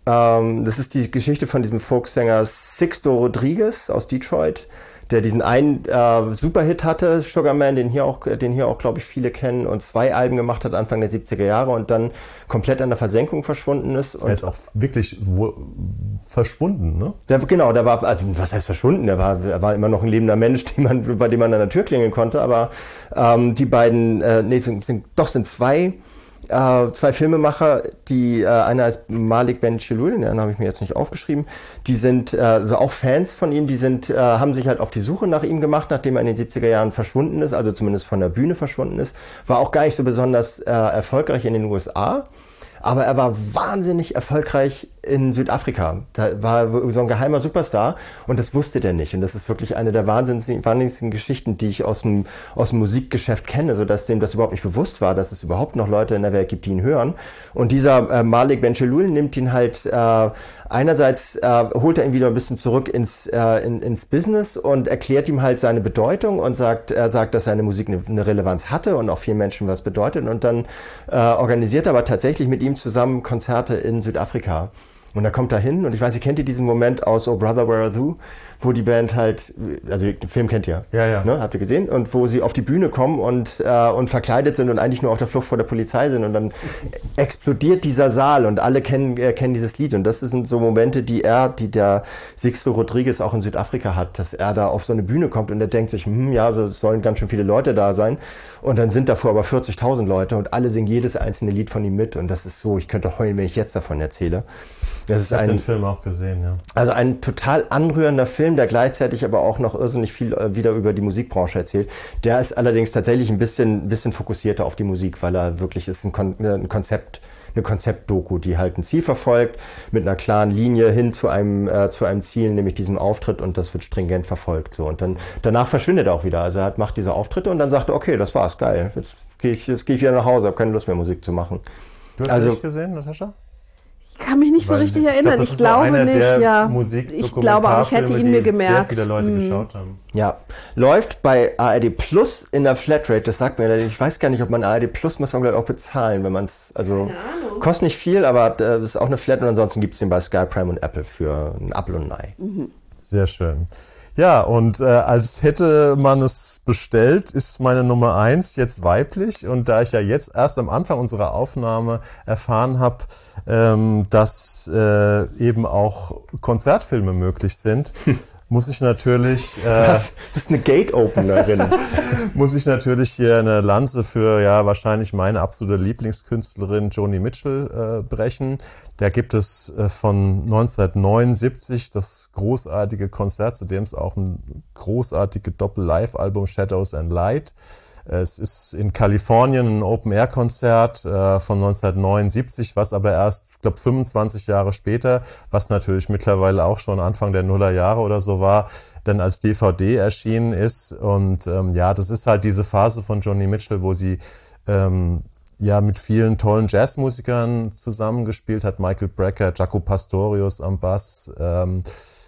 Ähm, das ist die Geschichte von diesem Folksänger Sixto Rodriguez aus Detroit, der diesen einen äh, Superhit hatte, Sugar Man, den hier auch, den hier auch, glaube ich, viele kennen, und zwei Alben gemacht hat Anfang der siebziger Jahre und dann komplett an der Versenkung verschwunden ist. Und er ist auch wirklich wo, verschwunden, ne? Der, genau, der war, also was heißt verschwunden? Der war, er war immer noch ein lebender Mensch, den man, bei dem man an der Tür klingeln konnte, aber ähm, die beiden, äh, nee, sind, sind, doch sind zwei Äh, zwei Filmemacher, die äh, einer ist Malik Ben-Chellul, den habe ich mir jetzt nicht aufgeschrieben, die sind äh, also auch Fans von ihm, die sind, äh, haben sich halt auf die Suche nach ihm gemacht, nachdem er in den siebziger Jahren verschwunden ist, also zumindest von der Bühne verschwunden ist, war auch gar nicht so besonders äh, erfolgreich in den U S A, aber er war wahnsinnig erfolgreich in Südafrika. Da war so ein geheimer Superstar und das wusste der nicht. Und das ist wirklich eine der wahnsinnigen, wahnsinnigsten Geschichten, die ich aus dem, aus dem Musikgeschäft kenne, sodass dem das überhaupt nicht bewusst war, dass es überhaupt noch Leute in der Welt gibt, die ihn hören. Und dieser äh, Malik Ben-Chellul nimmt ihn halt, äh, einerseits äh, holt er ihn wieder ein bisschen zurück ins, äh, in, ins Business und erklärt ihm halt seine Bedeutung und sagt, er sagt, dass seine Musik eine, eine Relevanz hatte und auch vielen Menschen was bedeutet. Und dann äh, organisiert er aber tatsächlich mit ihm zusammen Konzerte in Südafrika. Und da kommt er hin und ich weiß, ihr kennt ihr diesen Moment aus Oh Brother, Where Are You, wo die Band halt, also den Film kennt ihr, ja, ja. Ne, habt ihr gesehen? Und wo sie auf die Bühne kommen und, äh, und verkleidet sind und eigentlich nur auf der Flucht vor der Polizei sind und dann explodiert dieser Saal und alle kennen, äh, kennen dieses Lied und das sind so Momente, die er, die der Sixto Rodriguez auch in Südafrika hat, dass er da auf so eine Bühne kommt und er denkt sich, hm, ja, so, es sollen ganz schön viele Leute da sein und dann sind davor aber vierzigtausend Leute und alle singen jedes einzelne Lied von ihm mit und das ist so, ich könnte heulen, wenn ich jetzt davon erzähle. Das ist ich habe ein, den Film auch gesehen, ja. Also ein total anrührender Film, der gleichzeitig aber auch noch irrsinnig viel äh, wieder über die Musikbranche erzählt. Der ist allerdings tatsächlich ein bisschen, ein bisschen fokussierter auf die Musik, weil er wirklich ist ein, Kon- ein Konzept, eine Konzeptdoku, die halt ein Ziel verfolgt, mit einer klaren Linie hin zu einem, äh, zu einem Ziel, nämlich diesem Auftritt und das wird stringent verfolgt. So. Und dann danach verschwindet er auch wieder. Also er hat, macht diese Auftritte und dann sagt er, okay, das war's, geil. Jetzt gehe ich, jetzt geh ich wieder nach Hause, habe keine Lust mehr Musik zu machen. Du hast also, ihn nicht gesehen, Natascha? Ich kann mich nicht so Weil richtig ich erinnern. Glaub, ich glaube einer nicht, der ja. Ich glaube auch, ich hätte ihn mir gemerkt. Sehr viele Leute mm. geschaut haben. Ja, läuft bei A R D Plus in der Flatrate, das sagt mir, ich weiß gar nicht, ob man A R D Plus muss man gleich auch bezahlen, wenn man es, also kostet nicht viel, aber das ist auch eine Flat und ansonsten gibt es den bei Sky Prime und Apple für ein Apfel und ein Ei. Mhm. Sehr schön. Ja, und äh, als hätte man es bestellt, ist meine Nummer eins jetzt weiblich. Und da ich ja jetzt erst am Anfang unserer Aufnahme erfahren habe, ähm, dass äh, eben auch Konzertfilme möglich sind, muss ich natürlich... Äh, das ist eine Gate-Openerin. muss ich natürlich hier eine Lanze für ja wahrscheinlich meine absolute Lieblingskünstlerin Joni Mitchell äh, brechen. Da gibt es äh, von neunzehnhundertneunundsiebzig das großartige Konzert, zu dem es auch ein großartiges Doppel-Live-Album Shadows and Light. Es ist in Kalifornien ein Open-Air-Konzert äh, von neunzehnhundertneunundsiebzig, was aber erst, ich glaube, fünfundzwanzig Jahre später, was natürlich mittlerweile auch schon Anfang der Nullerjahre oder so war, dann als D V D erschienen ist. Und ähm, ja, das ist halt diese Phase von Joni Mitchell, wo sie ähm, ja mit vielen tollen Jazzmusikern zusammengespielt hat. Michael Brecker, Jaco Pastorius am Bass, ähm,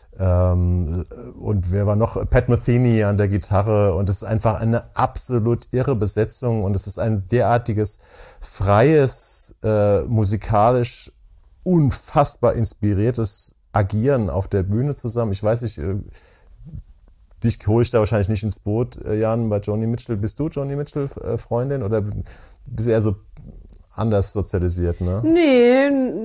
ähm, und wer war noch? Pat Metheny an der Gitarre. Und es ist einfach eine absolut irre Besetzung und es ist ein derartiges freies, äh, musikalisch unfassbar inspiriertes Agieren auf der Bühne zusammen. Ich weiß nicht, äh, dich hole ich da wahrscheinlich nicht ins Boot, äh, Jan, bei Joni Mitchell. Bist du Joni Mitchell äh, Freundin oder bist du eher so anders sozialisiert, ne? Nee.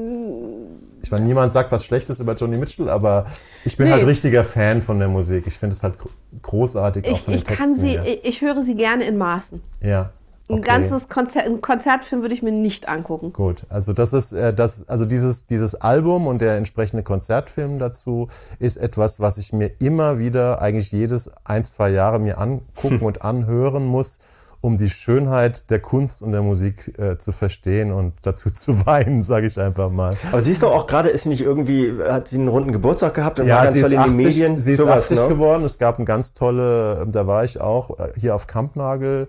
Ich meine, niemand sagt was Schlechtes über Joni Mitchell, aber ich bin nee. halt richtiger Fan von der Musik. Ich finde es halt großartig, auch ich, von den ich Texten kann sie, her. Ich, ich höre sie gerne in Maßen. Ja. Okay. Ein ganzes Konzert, ein Konzertfilm würde ich mir nicht angucken. Gut, also das ist äh, das, also dieses dieses Album und der entsprechende Konzertfilm dazu ist etwas, was ich mir immer wieder, eigentlich jedes ein, zwei Jahre mir angucken und anhören muss, um die Schönheit der Kunst und der Musik äh, zu verstehen und dazu zu weinen, sage ich einfach mal. Aber siehst du auch gerade, ist sie nicht irgendwie, hat sie einen runden Geburtstag gehabt und ja, war ganz sie toll ist in den achtzig, Medien? Sie ist Sowas, achtzig ne? geworden. Es gab ein ganz tolle, da war ich auch, hier auf Kampnagel,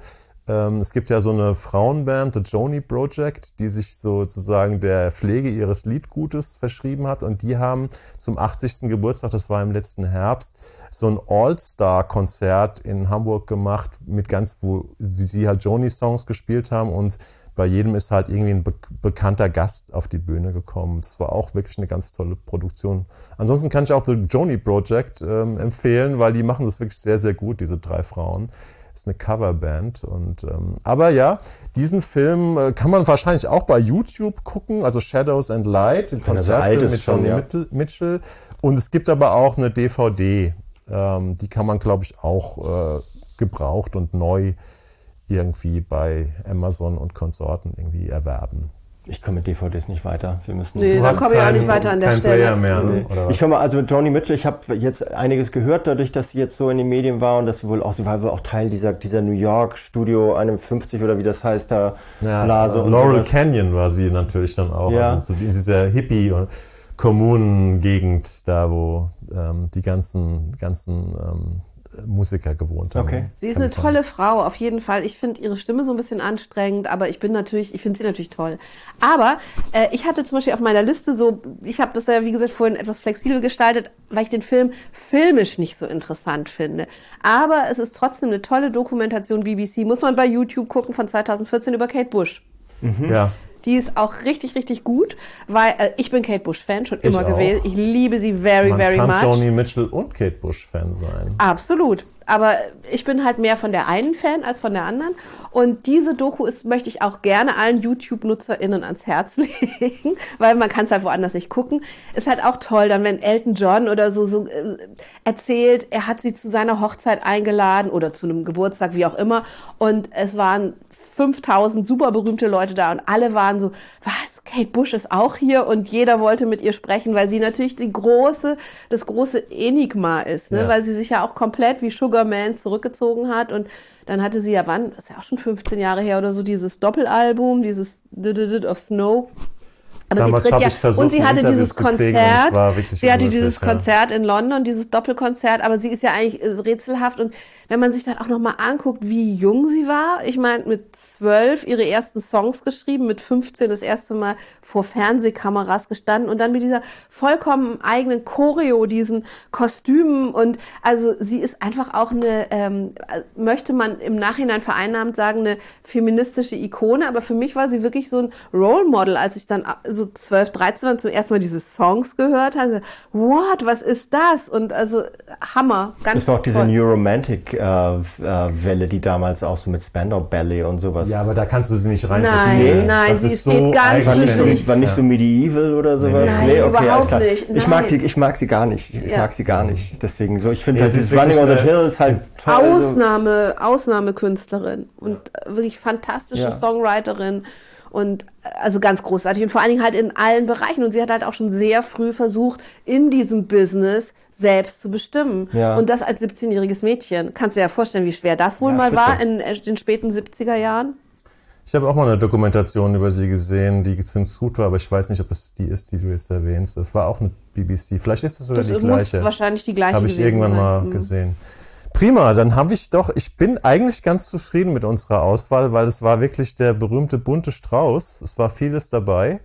Ähm, es gibt ja so eine Frauenband, The Joni Project, die sich sozusagen der Pflege ihres Liedgutes verschrieben hat. Und die haben zum achtzigsten Geburtstag, das war im letzten Herbst, so ein All-Star-Konzert in Hamburg gemacht, mit ganz, wo wie sie halt Joni-Songs gespielt haben. Und bei jedem ist halt irgendwie ein be- bekannter Gast auf die Bühne gekommen. Das war auch wirklich eine ganz tolle Produktion. Ansonsten kann ich auch The Joni Project ähm, empfehlen, weil die machen das wirklich sehr, sehr gut, diese drei Frauen. Das ist eine Coverband. Und, ähm, aber ja, diesen Film äh, kann man wahrscheinlich auch bei YouTube gucken, also Shadows and Light, ein Konzertfilm mit schon, Johnny ja. Mitchell. Und es gibt aber auch eine D V D, ähm, die kann man, glaube ich, auch äh, gebraucht und neu irgendwie bei Amazon und Konsorten irgendwie erwerben. Ich komme mit D V Ds nicht weiter. Wir müssen. Nee, Du da hast komme ich auch keinen- nicht weiter an der kein Stelle. Player mehr, ne? Nee. Oder was? Ich höre mal, also mit Joni Mitchell, ich habe jetzt einiges gehört, dadurch, dass sie jetzt so in den Medien war und dass sie wohl auch, sie war wohl auch Teil dieser, dieser New York Studio einundfünfzig oder wie das heißt, da Ja, Blase und Laurel sowas. Canyon war sie natürlich dann auch. Ja. Also so in dieser Hippie- und Kommunengegend, da wo ähm, die ganzen, ganzen ähm, Musiker gewohnt haben. Okay. Sie ist eine tolle Frau, auf jeden Fall. Ich finde ihre Stimme so ein bisschen anstrengend, aber ich bin natürlich, ich finde sie natürlich toll. Aber äh, ich hatte zum Beispiel auf meiner Liste so, ich habe das ja, wie gesagt, vorhin etwas flexibel gestaltet, weil ich den Film filmisch nicht so interessant finde. Aber es ist trotzdem eine tolle Dokumentation, B B C, muss man bei YouTube gucken, von zweitausendvierzehn über Kate Bush. Ja. Die ist auch richtig, richtig gut, weil äh, ich bin Kate Bush-Fan, schon Ich immer auch. gewesen. Ich liebe sie very, Man very kann much. Joni Mitchell und Kate Bush-Fan sein. Absolut. Aber ich bin halt mehr von der einen Fan als von der anderen. Und diese Doku ist, möchte ich auch gerne allen YouTube-NutzerInnen ans Herz legen, weil man kann es halt woanders nicht gucken. Ist halt auch toll, dann wenn Elton John oder so, so äh, erzählt, er hat sie zu seiner Hochzeit eingeladen oder zu einem Geburtstag, wie auch immer. Und es waren fünftausend super berühmte Leute da und alle waren so, was, Kate Bush ist auch hier und jeder wollte mit ihr sprechen, weil sie natürlich die große, das große Enigma ist, ne? Ja. Weil sie sich ja auch komplett wie Sugar Man zurückgezogen hat und dann hatte sie ja, wann, das ist ja auch schon fünfzehn Jahre her oder so, dieses Doppelalbum, dieses Did It of Snow. Aber Damals sie tritt hab ja, ich versucht, und sie hatte Interviews dieses zu kriegen, und es Konzert, war wirklich sie hatte unmöglich, dieses ja. Konzert in London, dieses Doppelkonzert, aber sie ist ja eigentlich äh, rätselhaft und wenn man sich dann auch nochmal anguckt, wie jung sie war, ich meine, mit zwölf ihre ersten Songs geschrieben, mit fünfzehn das erste Mal vor Fernsehkameras gestanden und dann mit dieser vollkommen eigenen Choreo, diesen Kostümen und also sie ist einfach auch eine, ähm, möchte man im Nachhinein vereinnahmt sagen, eine feministische Ikone, aber für mich war sie wirklich so ein Role Model, als ich dann so zwölf, dreizehn war und zum ersten Mal diese Songs gehört habe, what, was ist das? Und also Hammer, ganz Das war auch diese toll. New Romantic äh, äh, Welle, die damals auch so mit Spandau Ballet und sowas. Ja, aber da kannst du sie nicht rein Nein, sortieren. nein, das sie ist steht so ganz war nicht, eigenständig. so, war nicht so medieval oder sowas. Nein, nee, okay, überhaupt alles klar. nicht. Ich mag, Nein. die, ich mag sie gar nicht. Ich Ja. mag sie gar nicht. Deswegen so, ich finde, Ja, das sie ist ist Running on the wirklich Hill ist halt toll. Also, Ausnahme, Ausnahmekünstlerin und wirklich fantastische Ja. Songwriterin und äh, also ganz großartig und vor allen Dingen halt in allen Bereichen und sie hat halt auch schon sehr früh versucht, in diesem Business selbst zu bestimmen. Ja. Und das als siebzehnjähriges Mädchen. Kannst du dir ja vorstellen, wie schwer das wohl Ja, mal spitze. war in äh, den späten siebziger Jahren? Ich habe auch mal eine Dokumentation über sie gesehen, die ziemlich gut war, aber ich weiß nicht, ob es die ist, die du jetzt erwähnst. Das war auch eine B B C. Vielleicht ist es sogar Das die muss gleiche. wahrscheinlich die gleiche Habe ich gewesen irgendwann sein. mal Mhm. gesehen. Prima, dann habe ich doch, ich bin eigentlich ganz zufrieden mit unserer Auswahl, weil es war wirklich der berühmte bunte Strauß. Es war vieles dabei.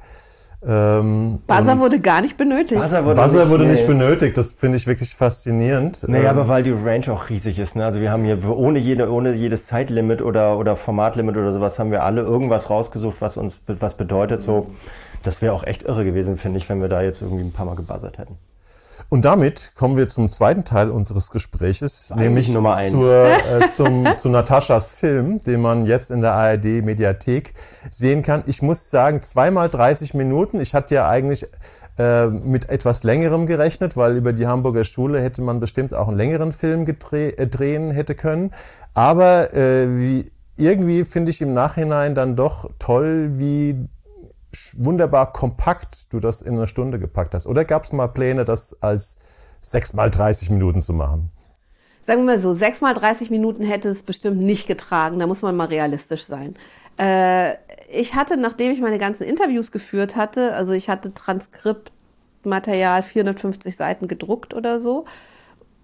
Ähm, Buzzer und wurde gar nicht benötigt. Buzzer wurde, Buzzer wurde nicht nee. benötigt, das finde ich wirklich faszinierend. Nee, Ähm, aber weil die Range auch riesig ist. Ne? Also wir haben hier ohne, jede, ohne jedes Zeitlimit oder, oder Formatlimit oder sowas haben wir alle irgendwas rausgesucht, was uns be- was bedeutet. So, das wäre auch echt irre gewesen, finde ich, wenn wir da jetzt irgendwie ein paar Mal gebuzzert hätten. Und damit kommen wir zum zweiten Teil unseres Gespräches, nämlich Nummer eins. zur, äh, zum, zu Nataschas Film, den man jetzt in der A R D-Mediathek sehen kann. Ich muss sagen, zweimal dreißig Minuten. Ich hatte ja eigentlich äh, mit etwas längerem gerechnet, weil über die Hamburger Schule hätte man bestimmt auch einen längeren Film gedreh, äh, drehen hätte können. Aber äh, wie, irgendwie finde ich im Nachhinein dann doch toll, wie wunderbar kompakt du das in eine Stunde gepackt hast. Oder gab es mal Pläne, das als sechs mal dreißig Minuten zu machen? Sagen wir mal so, sechs mal dreißig Minuten hätte es bestimmt nicht getragen. Da muss man mal realistisch sein. Äh, ich hatte, nachdem ich meine ganzen Interviews geführt hatte, also ich hatte Transkriptmaterial, vierhundertfünfzig Seiten gedruckt oder so.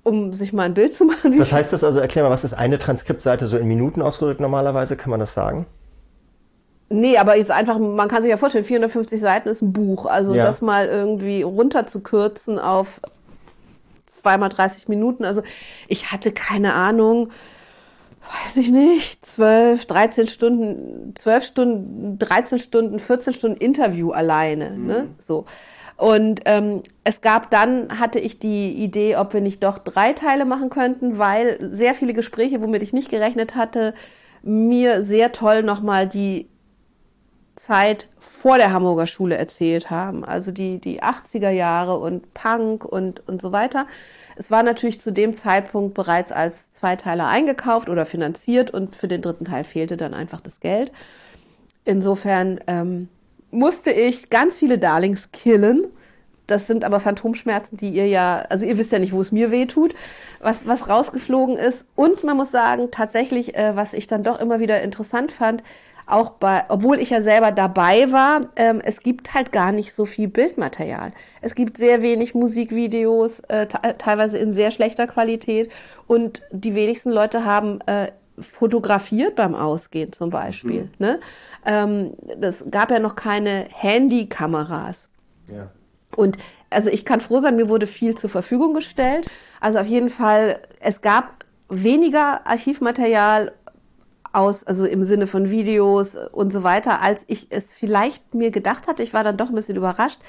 um sich mal ein Bild zu machen. Was heißt das also? Erklär mal, was ist eine Transkriptseite so in Minuten ausgedrückt normalerweise? Kann man das sagen? Nee, aber jetzt einfach, man kann sich ja vorstellen, vierhundertfünfzig Seiten ist ein Buch. Also Ja. das mal irgendwie runterzukürzen auf zweimal dreißig Minuten. Also ich hatte keine Ahnung, weiß ich nicht, zwölf, dreizehn Stunden, zwölf Stunden, dreizehn Stunden, vierzehn Stunden Interview alleine. Mhm. Ne? So. Und ähm, es gab dann, hatte ich die Idee, ob wir nicht doch drei Teile machen könnten, weil sehr viele Gespräche, womit ich nicht gerechnet hatte, mir sehr toll nochmal die Zeit vor der Hamburger Schule erzählt haben. Also die, die achtziger Jahre und Punk und, und so weiter. Es war natürlich zu dem Zeitpunkt bereits als Zweiteiler eingekauft oder finanziert und für den dritten Teil fehlte dann einfach das Geld. Insofern ähm, musste ich ganz viele Darlings killen. Das sind aber Phantomschmerzen, die ihr ja, also ihr wisst ja nicht, wo es mir weh tut, was, was rausgeflogen ist. Und man muss sagen, tatsächlich, äh, was ich dann doch immer wieder interessant fand, auch bei, obwohl ich ja selber dabei war, ähm, es gibt halt gar nicht so viel Bildmaterial. Es gibt sehr wenig Musikvideos, äh, te- teilweise in sehr schlechter Qualität. Und die wenigsten Leute haben äh, fotografiert beim Ausgehen zum Beispiel. Mhm. Ne? Ähm, das gab ja noch keine Handykameras. Ja. Und also ich kann froh sein, mir wurde viel zur Verfügung gestellt. Also auf jeden Fall, es gab weniger Archivmaterial aus, also im Sinne von Videos und so weiter, als ich es vielleicht mir gedacht hatte. Ich war dann doch ein bisschen überrascht.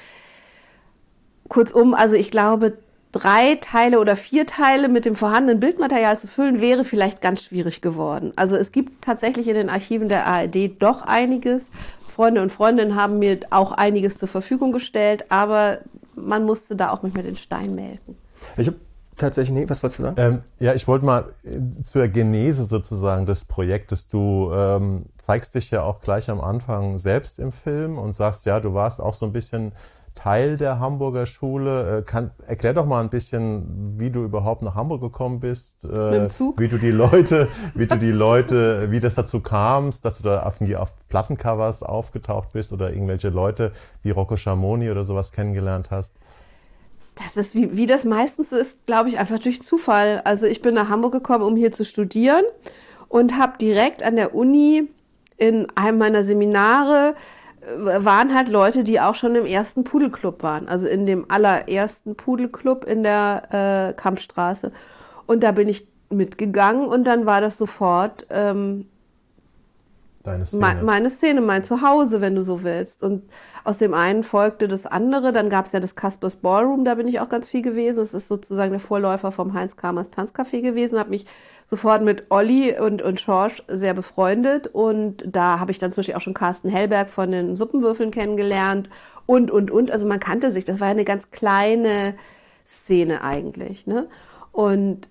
Kurzum, also ich glaube, drei Teile oder vier Teile mit dem vorhandenen Bildmaterial zu füllen, wäre vielleicht ganz schwierig geworden. Also es gibt tatsächlich in den Archiven der A R D doch einiges. Freunde und Freundinnen haben mir auch einiges zur Verfügung gestellt, aber man musste da auch mit den Stein melken. Ich habe tatsächlich, nee, was wolltest du sagen? Ähm, ja, ich wollte mal zur Genese sozusagen des Projektes. Du ähm, zeigst dich ja auch gleich am Anfang selbst im Film und sagst, ja, du warst auch so ein bisschen Teil der Hamburger Schule. Äh, kann, erklär doch mal ein bisschen, wie du überhaupt nach Hamburg gekommen bist, äh, Mit dem Zug? wie du die Leute, wie du die Leute, wie das dazu kamst, dass du da auf, auf Plattencovers aufgetaucht bist oder irgendwelche Leute wie Rocco Schamoni oder sowas kennengelernt hast. Das ist, wie, wie das meistens so ist, glaube ich, einfach durch Zufall. Also ich bin nach Hamburg gekommen, um hier zu studieren und habe direkt an der Uni in einem meiner Seminare äh, waren halt Leute, die auch schon im ersten Pudelclub waren. Also in dem allerersten Pudelclub in der äh, Kampfstraße. Und da bin ich mitgegangen und dann war das sofort ähm, Deine Szene. Me- meine Szene, mein Zuhause, wenn du so willst. Und aus dem einen folgte das andere. Dann gab es ja das Kaspers Ballroom, da bin ich auch ganz viel gewesen. Das ist sozusagen der Vorläufer vom Heinz Kamers Tanzcafé gewesen. Habe mich sofort mit Olli und, und Schorsch sehr befreundet. Und da habe ich dann zum Beispiel auch schon Carsten Hellberg von den Suppenwürfeln kennengelernt. Und, und, und. Also man kannte sich. Das war ja eine ganz kleine Szene eigentlich. Ne? Und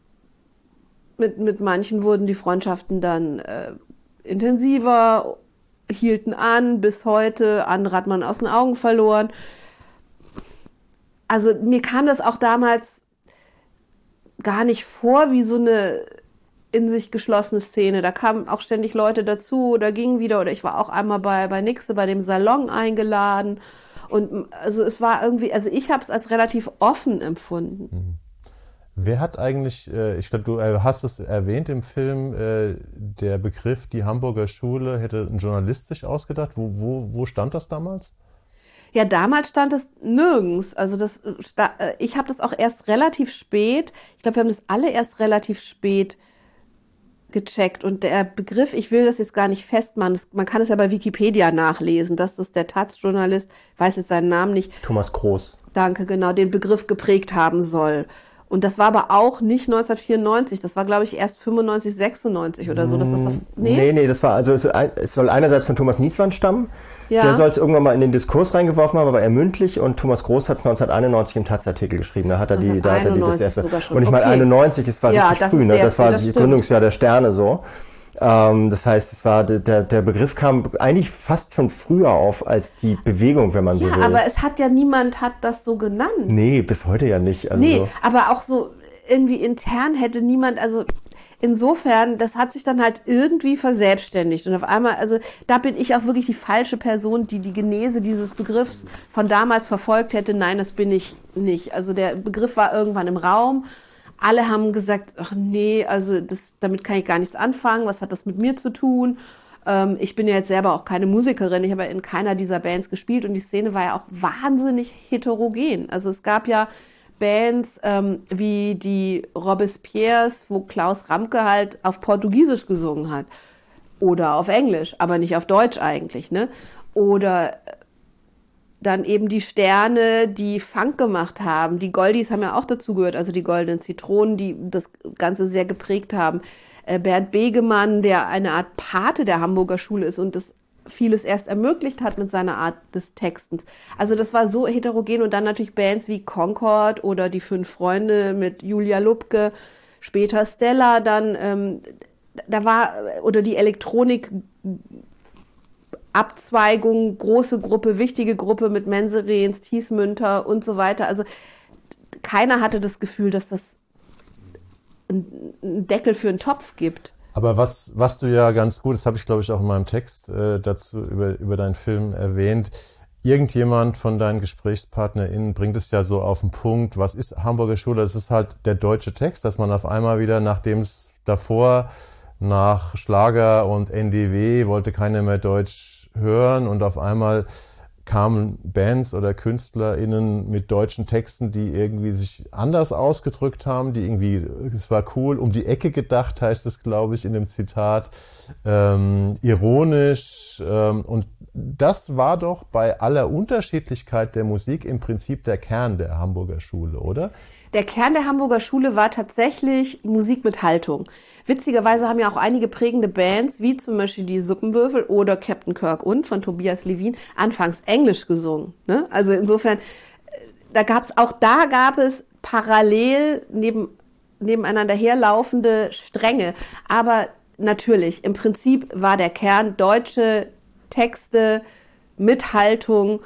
mit, mit manchen wurden die Freundschaften dann äh, intensiver, hielten an bis heute, andere hat man aus den Augen verloren. Also mir kam das auch damals gar nicht vor wie so eine in sich geschlossene Szene. Da kamen auch ständig Leute dazu oder gingen wieder, oder ich war auch einmal bei, bei Nixe, bei dem Salon eingeladen. Und also es war irgendwie, also ich habe es als relativ offen empfunden. Mhm. Wer hat eigentlich, ich glaube, du hast es erwähnt im Film, der Begriff die Hamburger Schule hätte ein Journalist sich ausgedacht. Wo, wo, wo stand das damals? Ja, damals stand es nirgends. Also das, ich habe das auch erst relativ spät, ich glaube, wir haben das alle erst relativ spät gecheckt. Und der Begriff, ich will das jetzt gar nicht festmachen, das, man kann es ja bei Wikipedia nachlesen, dass das der Taz-Journalist, ich weiß jetzt seinen Namen nicht. Thomas Groß. Danke, genau, den Begriff geprägt haben soll. Und das war aber auch nicht neunzehnhundertvierundneunzig, das war, glaube ich, erst fünfundneunzig, sechsundneunzig oder so. Dass das auf, nee? nee, nee, das war, also es, es soll einerseits von Thomas Nieswand stammen, ja. Der soll es irgendwann mal in den Diskurs reingeworfen haben, aber er mündlich, und Thomas Groß hat es neunzehnhunderteinundneunzig im Taz-Artikel geschrieben, da hat er die, da hat er die das erste. Und ich meine, okay. einundneunzig, es war ja, richtig das früh, ne? Das war das das stimmt. Gründungsjahr der Sterne so. Ähm, das heißt, es war der, der Begriff kam eigentlich fast schon früher auf als die Bewegung, wenn man ja, so will. Ja, aber es hat ja niemand hat das so genannt. Nee, bis heute ja nicht. Also nee, so. Aber auch so irgendwie intern hätte niemand, also insofern, das hat sich dann halt irgendwie verselbstständigt. Und auf einmal, also da bin ich auch wirklich die falsche Person, die die Genese dieses Begriffs von damals verfolgt hätte. Nein, das bin ich nicht. Also der Begriff war irgendwann im Raum. alle haben gesagt, ach nee, also das, damit kann ich gar nichts anfangen, was hat das mit mir zu tun? Ähm, ich bin ja jetzt selber auch keine Musikerin, ich habe ja in keiner dieser Bands gespielt und die Szene war ja auch wahnsinnig heterogen. Also es gab ja Bands ähm, wie die Robespierres, wo Klaus Ramke halt auf Portugiesisch gesungen hat oder auf Englisch, aber nicht auf Deutsch eigentlich, ne? Oder dann eben die Sterne, die Funk gemacht haben. Die Goldies haben ja auch dazugehört, also die Goldenen Zitronen, die das Ganze sehr geprägt haben. Äh, Bernd Begemann, der eine Art Pate der Hamburger Schule ist und das vieles erst ermöglicht hat mit seiner Art des Textens. Also das war so heterogen und dann natürlich Bands wie Concord oder die Fünf Freunde mit Julia Lubke, später Stella, dann ähm, da war, oder die Elektronik Abzweigung, große Gruppe, wichtige Gruppe mit Menserens, Thiesmünter und so weiter. Also keiner hatte das Gefühl, dass das einen Deckel für einen Topf gibt. Aber was, was du ja ganz gut, das habe ich glaube ich auch in meinem Text äh, dazu über, über deinen Film erwähnt, irgendjemand von deinen GesprächspartnerInnen bringt es ja so auf den Punkt, was ist Hamburger Schule? Das ist halt der deutsche Text, dass man auf einmal wieder, nachdem es davor nach Schlager und N D W wollte keiner mehr Deutsch hören und auf einmal kamen Bands oder KünstlerInnen mit deutschen Texten, die irgendwie sich anders ausgedrückt haben, die irgendwie, es war cool, um die Ecke gedacht, heißt es, glaube ich, in dem Zitat, ähm, ironisch. Ähm, und das war doch bei aller Unterschiedlichkeit der Musik im Prinzip der Kern der Hamburger Schule, oder? Der Kern der Hamburger Schule war tatsächlich Musik mit Haltung. Witzigerweise haben ja auch einige prägende Bands, wie zum Beispiel die Suppenwürfel oder Captain Kirk und von Tobias Levin, anfangs Englisch gesungen. Ne? Also insofern, da gab's auch da gab es parallel neben, nebeneinander herlaufende Stränge. Aber natürlich, im Prinzip war der Kern deutsche Texte mit Haltung,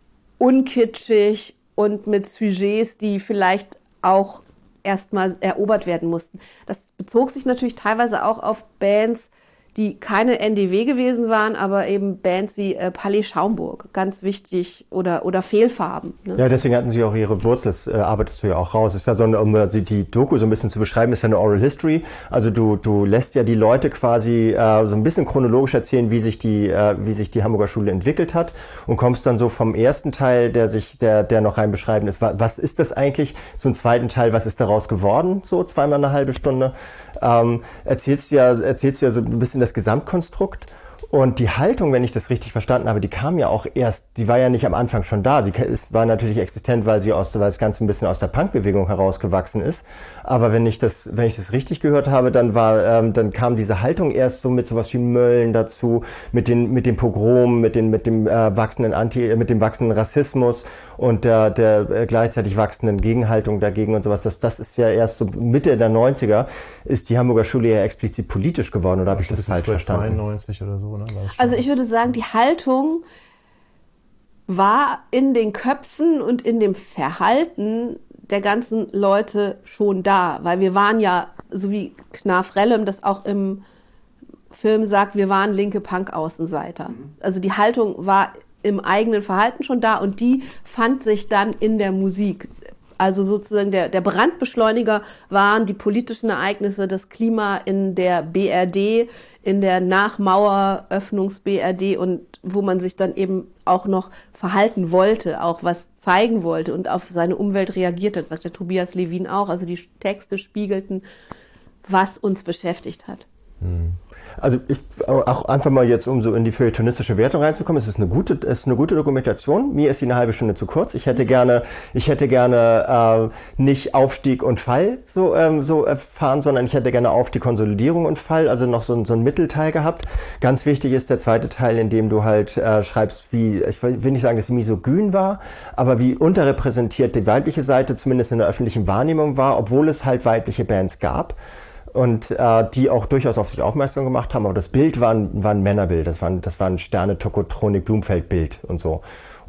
unkitschig und mit Sujets, die vielleicht auch erstmal erobert werden mussten. Das bezog sich natürlich teilweise auch auf Bands, die keine N D W gewesen waren, aber eben Bands wie äh, Palais Schaumburg, ganz wichtig, oder oder Fehlfarben. Ne? Ja, deswegen hatten sie auch ihre Wurzel, das äh, arbeitest du ja auch raus. Ist ja so eine, um die Doku so ein bisschen zu beschreiben, ist ja eine Oral History. Also du du lässt ja die Leute quasi äh, so ein bisschen chronologisch erzählen, wie sich die äh, wie sich die Hamburger Schule entwickelt hat und kommst dann so vom ersten Teil, der sich der der noch rein beschreiben ist. Was, was ist das eigentlich? Zum zweiten Teil, was ist daraus geworden? So zweimal eine halbe Stunde. Ähm, erzählst du ja erzählst du ja so ein bisschen das Gesamtkonstrukt und die Haltung, wenn ich das richtig verstanden habe, die kam ja auch erst, die war ja nicht am Anfang schon da, die ist, war natürlich existent, weil sie aus, weil das Ganze ein bisschen aus der Punkbewegung herausgewachsen ist, aber wenn ich das, wenn ich das richtig gehört habe, dann war, ähm, dann kam diese Haltung erst so mit sowas wie Mölln dazu, mit den, mit dem Pogrom, mit den, mit dem äh, wachsenden Anti, mit dem wachsenden Rassismus und der, der äh, gleichzeitig wachsenden Gegenhaltung dagegen und sowas. Das, das ist ja erst so Mitte der neunziger ist die Hamburger Schule ja explizit politisch geworden, oder habe ich das, das falsch verstanden? zweiundneunzig oder so, ne? Also ich würde sagen, die Haltung war in den Köpfen und in dem Verhalten der ganzen Leute schon da, weil wir waren ja, so wie Knarf Rellem das auch im Film sagt, wir waren linke Punk-Außenseiter. Also die Haltung war im eigenen Verhalten schon da und die fand sich dann in der Musik. Also sozusagen der, der Brandbeschleuniger waren die politischen Ereignisse, das Klima in der B R D, in der Nachmaueröffnungs-B R D und wo man sich dann eben auch noch verhalten wollte, auch was zeigen wollte und auf seine Umwelt reagierte. Das sagt der Tobias Levin auch. Also die Texte spiegelten, was uns beschäftigt hat. Also ich auch einfach mal jetzt, um so in die feuilletonistische Wertung reinzukommen, es ist eine gute, es ist eine gute Dokumentation. Mir ist sie eine halbe Stunde zu kurz. Ich hätte gerne, ich hätte gerne äh, nicht Aufstieg und Fall so ähm, so erfahren, sondern ich hätte gerne Aufstieg, Konsolidierung und Fall, also noch so, so ein Mittelteil gehabt. Ganz wichtig ist der zweite Teil, in dem du halt äh, schreibst, wie, ich will nicht sagen, dass sie misogyn war, aber wie unterrepräsentiert die weibliche Seite zumindest in der öffentlichen Wahrnehmung war, obwohl es halt weibliche Bands gab. Und äh, die auch durchaus auf sich aufmerksam gemacht haben, aber das Bild war ein, war ein Männerbild, das war ein, das war ein Sterne-Tokotronik-Blumfeld-Bild und so.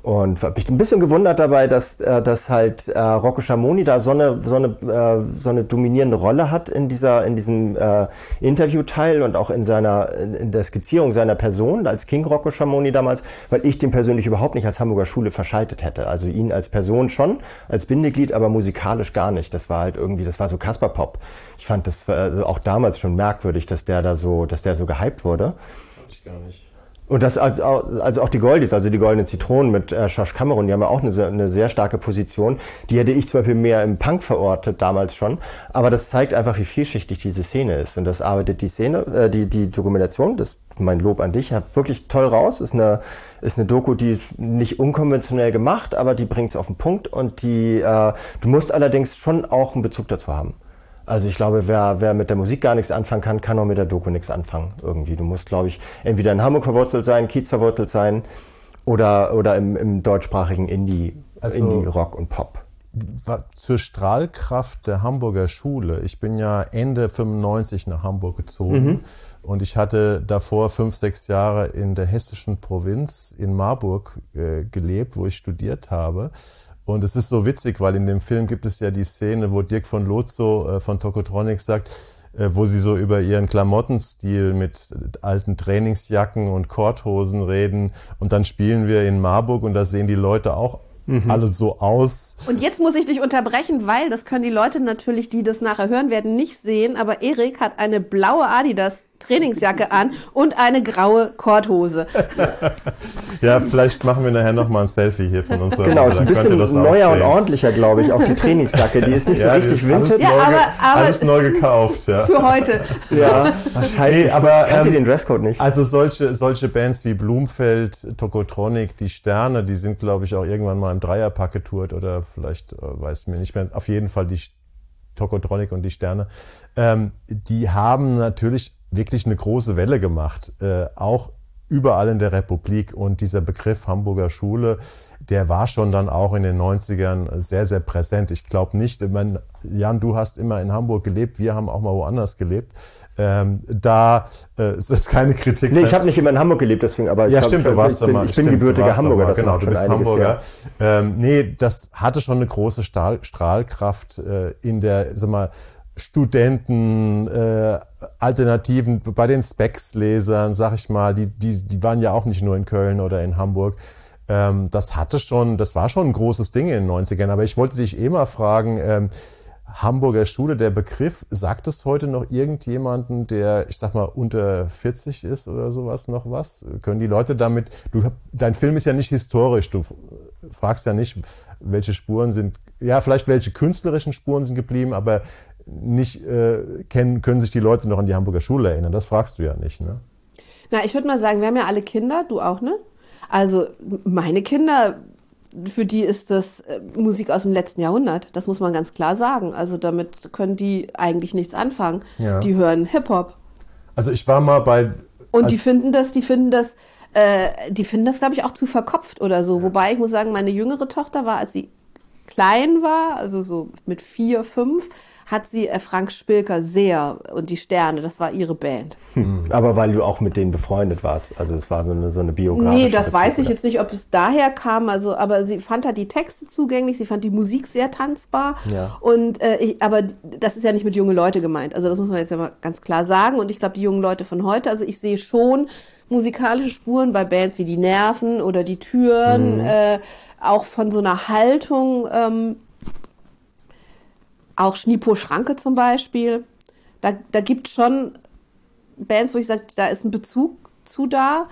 Und habe mich ein bisschen gewundert dabei, dass, äh, dass halt äh, Rocco Schamoni da so eine, so, eine, äh, so eine dominierende Rolle hat in, dieser, in diesem äh, Interviewteil und auch in, seiner, in der Skizzierung seiner Person als King Rocco Schamoni damals, weil ich den persönlich überhaupt nicht als Hamburger Schule verschaltet hätte. Also ihn als Person schon, als Bindeglied, aber musikalisch gar nicht. Das war halt irgendwie, das war so Kasperpop. Ich fand das äh, auch damals schon merkwürdig, dass der da so, dass der so gehypt wurde. Fand ich gar nicht. Und das also, also auch die Goldies, also die Goldenen Zitronen mit äh, Josh Cameron, die haben ja auch eine, sehr- eine sehr starke Position. Die hätte ich zum Beispiel mehr im Punk verortet, damals schon. Aber das zeigt einfach, wie vielschichtig diese Szene ist. Und das arbeitet die Szene, äh, die, die Dokumentation, das ist mein Lob an dich, hat wirklich toll raus. Ist eine, ist eine Doku, die ist nicht unkonventionell gemacht, aber die bringt es auf den Punkt. Und die, äh, du musst allerdings schon auch einen Bezug dazu haben. Also ich glaube, wer, wer mit der Musik gar nichts anfangen kann, kann auch mit der Doku nichts anfangen irgendwie. Du musst, glaube ich, entweder in Hamburg verwurzelt sein, Kiez verwurzelt sein oder, oder im, im deutschsprachigen Indie, Also- Indie, Rock und Pop. Zur Strahlkraft der Hamburger Schule. Ich bin ja Ende fünfundneunzig nach Hamburg gezogen und ich hatte davor fünf, sechs Jahre in der hessischen Provinz in Marburg äh, gelebt, wo ich studiert habe. Und es ist so witzig, weil in dem Film gibt es ja die Szene, wo Dirk von Lozo äh, von Tokotronic sagt, äh, wo sie so über ihren Klamottenstil mit alten Trainingsjacken und Korthosen reden. Und dann spielen wir in Marburg und da sehen die Leute auch alle so aus. Und jetzt muss ich dich unterbrechen, weil das können die Leute natürlich, die das nachher hören werden, nicht sehen. Aber Erik hat eine blaue Adidas Trainingsjacke an und eine graue Korthose. Ja, vielleicht machen wir nachher nochmal ein Selfie hier von unserer Genau, ist Runde, ein dann könnt ihr bisschen das auch neuer und sehen. ordentlicher, glaube ich, auch die Trainingsjacke. Die ist nicht so Ja, die richtig ist alles vintage. Ja, neu ge- aber- aber- alles neu gekauft, ja. Für heute. Ja, Ach, scheiße, Nee, ich aber, kannte ähm, den Dresscode nicht. Also solche, solche Bands wie Blumfeld, Tokotronic, die Sterne, die sind, glaube ich, auch irgendwann mal im Dreierpack getourt oder vielleicht, äh, weiß mir nicht mehr, auf jeden Fall die Tokotronic und die Sterne. Ähm, die haben natürlich wirklich eine große Welle gemacht, äh, auch überall in der Republik. Und dieser Begriff Hamburger Schule, der war schon dann auch in den neunzigern sehr, sehr präsent. Ich glaube nicht, ich mein, Jan, du hast immer in Hamburg gelebt, wir haben auch mal woanders gelebt. Ähm, da äh, ist das keine Kritik. Nee, ich habe nicht immer in Hamburg gelebt, deswegen, aber Ja, ich, stimmt, hab, du warst ich bin, mal. ich bin stimmt, du gebürtiger warst Hamburger, mal, das genau, macht du schon bist einiges Hamburger. her. Ähm, nee, das hatte schon eine große Stahl, Strahlkraft äh, in der, sag mal, Studenten, äh, Alternativen, bei den Specs-Lesern, sag ich mal, die, die, die waren ja auch nicht nur in Köln oder in Hamburg. Ähm, das hatte schon, das war schon ein großes Ding in den neunzigern. Aber ich wollte dich eh mal fragen, ähm, Hamburger Schule, der Begriff, sagt es heute noch irgendjemanden, der, ich sag mal, unter vierzig ist oder sowas noch was? Können die Leute damit, du, dein Film ist ja nicht historisch, du fragst ja nicht, welche Spuren sind, ja, vielleicht welche künstlerischen Spuren sind geblieben, aber nicht äh, kennen, können sich die Leute noch an die Hamburger Schule erinnern. Das fragst du ja nicht, ne? Na, ich würde mal sagen, wir haben ja alle Kinder, du auch, ne? Also meine Kinder, für die ist das äh, Musik aus dem letzten Jahrhundert. Das muss man ganz klar sagen. Also damit können die eigentlich nichts anfangen. Ja. Die hören Hip-Hop. Also ich war mal bei... Und als- die finden das, die finden das, äh, die finden das, glaube ich, auch zu verkopft oder so. Wobei ich muss sagen, meine jüngere Tochter war, als sie klein war, also so mit vier, fünf, hat sie äh, Frank Spilker sehr und die Sterne, das war ihre Band. Hm. Aber weil du auch mit denen befreundet warst. Also es war so eine, so eine biografische Nee, das Bezug, weiß ich oder? jetzt nicht, ob es daher kam, also, aber sie fand halt die Texte zugänglich, sie fand die Musik sehr tanzbar. Ja. Und äh, ich, aber das ist ja nicht mit junge Leute gemeint. Also das muss man jetzt ja mal ganz klar sagen. Und ich glaube, die jungen Leute von heute, also ich sehe schon musikalische Spuren bei Bands wie die Nerven oder die Türen, äh, auch von so einer Haltung, ähm, auch Schnipo Schranke zum Beispiel. Da, da gibt es schon Bands, wo ich sage, da ist ein Bezug zu da.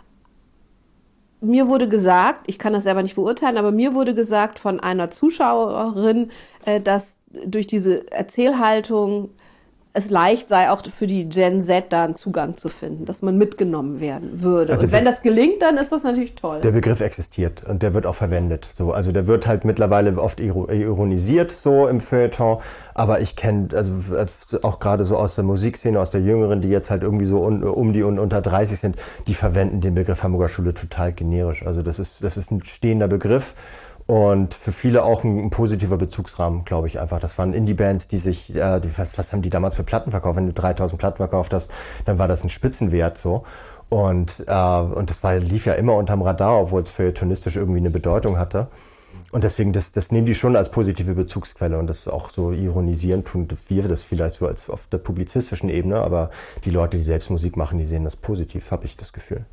Mir wurde gesagt, ich kann das selber nicht beurteilen, aber mir wurde gesagt von einer Zuschauerin, äh, dass durch diese Erzählhaltung es leicht sei, auch für die Gen Z da einen Zugang zu finden, dass man mitgenommen werden würde. Also und wenn das gelingt, dann ist das natürlich toll. Der Begriff existiert und der wird auch verwendet. So, also der wird halt mittlerweile oft iro- ironisiert so im Feuilleton, aber ich kenne also auch gerade so aus der Musikszene, aus der Jüngeren, die jetzt halt irgendwie so un, um die und unter dreißig sind, die verwenden den Begriff Hamburger Schule total generisch. Also das ist das ist ein stehender Begriff. Und für viele auch ein, ein positiver Bezugsrahmen, glaube ich einfach. Das waren Indie-Bands, die sich, äh, die, was, was haben die damals für Platten verkauft? Wenn du dreitausend Platten verkauft hast, dann war das ein Spitzenwert so. Und, äh, und das war, lief ja immer unterm Radar, obwohl es feuilletonistisch irgendwie eine Bedeutung hatte. Und deswegen, das, das nehmen die schon als positive Bezugsquelle und das auch so ironisieren tun wir das vielleicht so als auf der publizistischen Ebene, aber die Leute, die selbst Musik machen, die sehen das positiv, habe ich das Gefühl.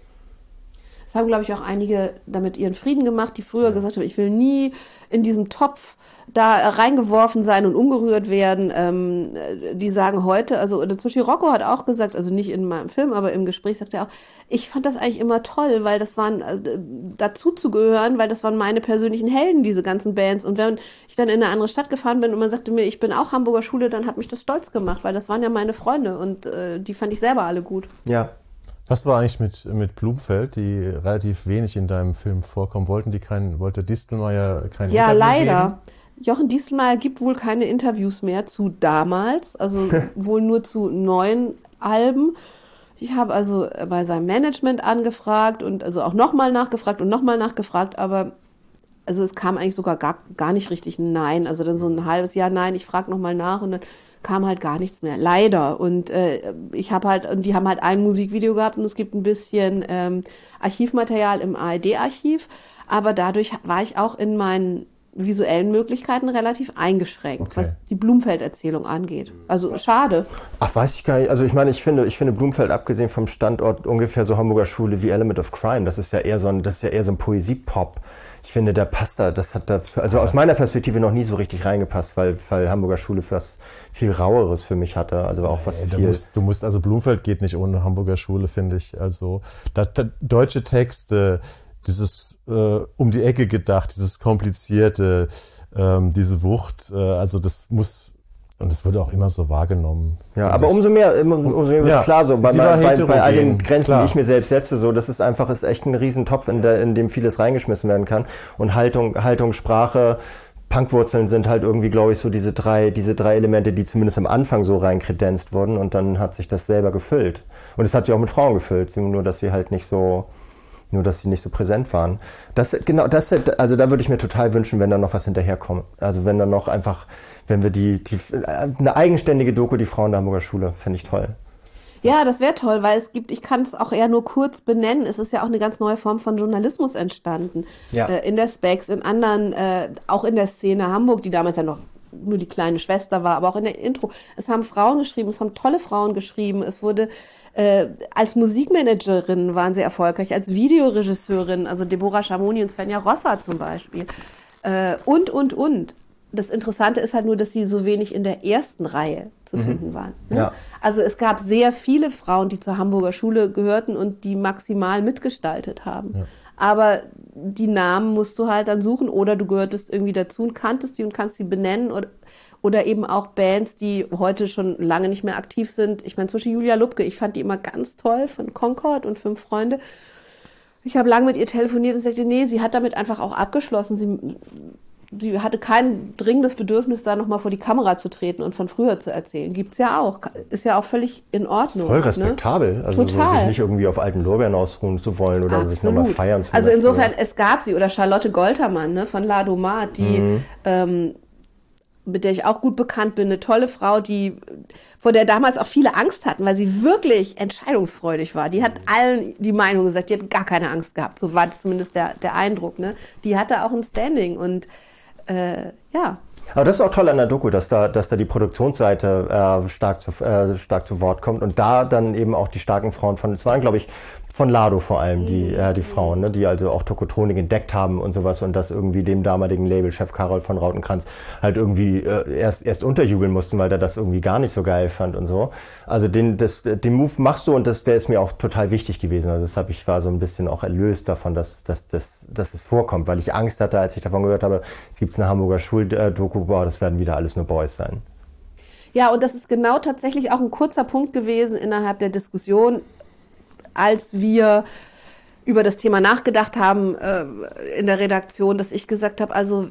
Das haben, glaube ich, auch einige damit ihren Frieden gemacht, die früher ja. gesagt haben, ich will nie in diesem Topf da reingeworfen sein und umgerührt werden. Ähm, die sagen heute, also Tsushi Rocco hat auch gesagt, also nicht in meinem Film, aber im Gespräch sagt er auch, ich fand das eigentlich immer toll, weil das waren, also, dazu zu gehören, weil das waren meine persönlichen Helden, diese ganzen Bands. Und wenn ich dann in eine andere Stadt gefahren bin und man sagte mir, ich bin auch Hamburger Schule, dann hat mich das stolz gemacht, weil das waren ja meine Freunde und äh, die fand ich selber alle gut. Ja. Was war eigentlich mit, mit Blumfeld, die relativ wenig in deinem Film vorkommen? Wollten die keinen, wollte Distelmeier kein ja, Interview leider. geben? Jochen Distelmeier gibt wohl keine Interviews mehr zu damals, also wohl nur zu neuen Alben. Ich habe also bei seinem Management angefragt und also auch nochmal nachgefragt und nochmal nachgefragt, aber also es kam eigentlich sogar gar, gar nicht richtig ein Nein. Also dann so ein halbes Jahr Nein, ich frage nochmal nach und dann kam halt gar nichts mehr, leider. Und äh, ich habe halt, und die haben halt ein Musikvideo gehabt und es gibt ein bisschen ähm, Archivmaterial im A R D-Archiv, aber dadurch war ich auch in meinen visuellen Möglichkeiten relativ eingeschränkt, okay. was die Blumfeld-Erzählung angeht. Also schade. Ach, weiß ich gar nicht. Also ich meine, ich finde, ich finde Blumfeld, abgesehen vom Standort, ungefähr so Hamburger Schule wie Element of Crime. Das ist ja eher so ein, das ist ja eher so ein Poesie-Pop. Ich finde, der passt da, das hat da, also aus meiner Perspektive noch nie so richtig reingepasst, weil, weil Hamburger Schule was viel Raueres für mich hatte, also auch was Ey, viel... Du musst, du musst, also Blumfeld geht nicht ohne Hamburger Schule, finde ich, also da, da, deutsche Texte, dieses äh, um die Ecke gedacht, dieses komplizierte, ähm, diese Wucht, äh, also das muss... Und es wurde auch immer so wahrgenommen. Ja, aber umso mehr, umso mehr ja, ist klar so, bei, bei, bei all den Grenzen, klar. die ich mir selbst setze, so, das ist einfach, ist echt ein Riesentopf, in, der, in dem vieles reingeschmissen werden kann. Und Haltung, Haltung, Sprache, Punkwurzeln sind halt irgendwie, glaube ich, so diese drei, diese drei Elemente, die zumindest am Anfang so reinkredenzt wurden und dann hat sich das selber gefüllt. Und es hat sich auch mit Frauen gefüllt, nur dass sie halt nicht so, nur dass sie nicht so präsent waren. Das, genau, das, also da würde ich mir total wünschen, wenn da noch was hinterherkommt. Also wenn da noch einfach, wenn wir die, die eine eigenständige Doku, die Frauen der Hamburger Schule, fände ich toll. Ja, das wäre toll, weil es gibt, ich kann es auch eher nur kurz benennen, es ist ja auch eine ganz neue Form von Journalismus entstanden. Ja. Äh, in der Specs, in anderen, äh, auch in der Szene Hamburg, die damals ja noch nur die kleine Schwester war, aber auch in der Intro. Es haben Frauen geschrieben, es haben tolle Frauen geschrieben, es wurde äh, als Musikmanagerin waren sie erfolgreich, als Videoregisseurin, also Deborah Schamoni und Svenja Rossa zum Beispiel. Äh, und, und, und. Das Interessante ist halt nur, dass sie so wenig in der ersten Reihe zu mhm. finden waren. Ne? Ja. Also es gab sehr viele Frauen, die zur Hamburger Schule gehörten und die maximal mitgestaltet haben. Ja. Aber die Namen musst du halt dann suchen oder du gehörtest irgendwie dazu und kanntest die und kannst sie benennen oder, oder eben auch Bands, die heute schon lange nicht mehr aktiv sind. Ich meine, zum Beispiel Julia Lubke, ich fand die immer ganz toll von Concord und Fünf Freunde. Ich habe lange mit ihr telefoniert und sagte, nee, sie hat damit einfach auch abgeschlossen. Sie, sie hatte kein dringendes Bedürfnis, da nochmal vor die Kamera zu treten und von früher zu erzählen. Gibt's ja auch. Ist ja auch völlig in Ordnung. Voll respektabel. Ne? Also Total. So, sich nicht irgendwie auf alten Lorbeeren ausruhen zu wollen oder Absolut. sich nochmal feiern zu Also möchten, insofern, oder? Es gab sie. Oder Charlotte Goltermann, ne, von La Domat, die, mhm. ähm, mit der ich auch gut bekannt bin, eine tolle Frau, die, vor der damals auch viele Angst hatten, weil sie wirklich entscheidungsfreudig war. Die hat allen die Meinung gesagt, die hat gar keine Angst gehabt. So war das zumindest der, der Eindruck. Ne? Die hatte auch ein Standing und Äh, ja. Aber das ist auch toll an der Doku, dass da, dass da die Produktionsseite äh, stark, zu, äh, stark zu Wort kommt und da dann eben auch die starken Frauen von, es waren glaube ich von Lado vor allem, die, äh, die Frauen, ne, die also auch Tokotronik entdeckt haben und sowas und das irgendwie dem damaligen Labelchef Karol von Rautenkranz halt irgendwie äh, erst, erst unterjubeln mussten, weil der das irgendwie gar nicht so geil fand und so. Also den, das, den Move machst du und das, der ist mir auch total wichtig gewesen. Also deshalb ich war so ein bisschen auch erlöst davon, dass, dass, dass, dass es vorkommt, weil ich Angst hatte, als ich davon gehört habe, es gibt eine Hamburger Schuldoku, boah, das werden wieder alles nur Boys sein. Ja, und das ist genau tatsächlich auch ein kurzer Punkt gewesen innerhalb der Diskussion, als wir über das Thema nachgedacht haben äh, in der Redaktion, dass ich gesagt habe, also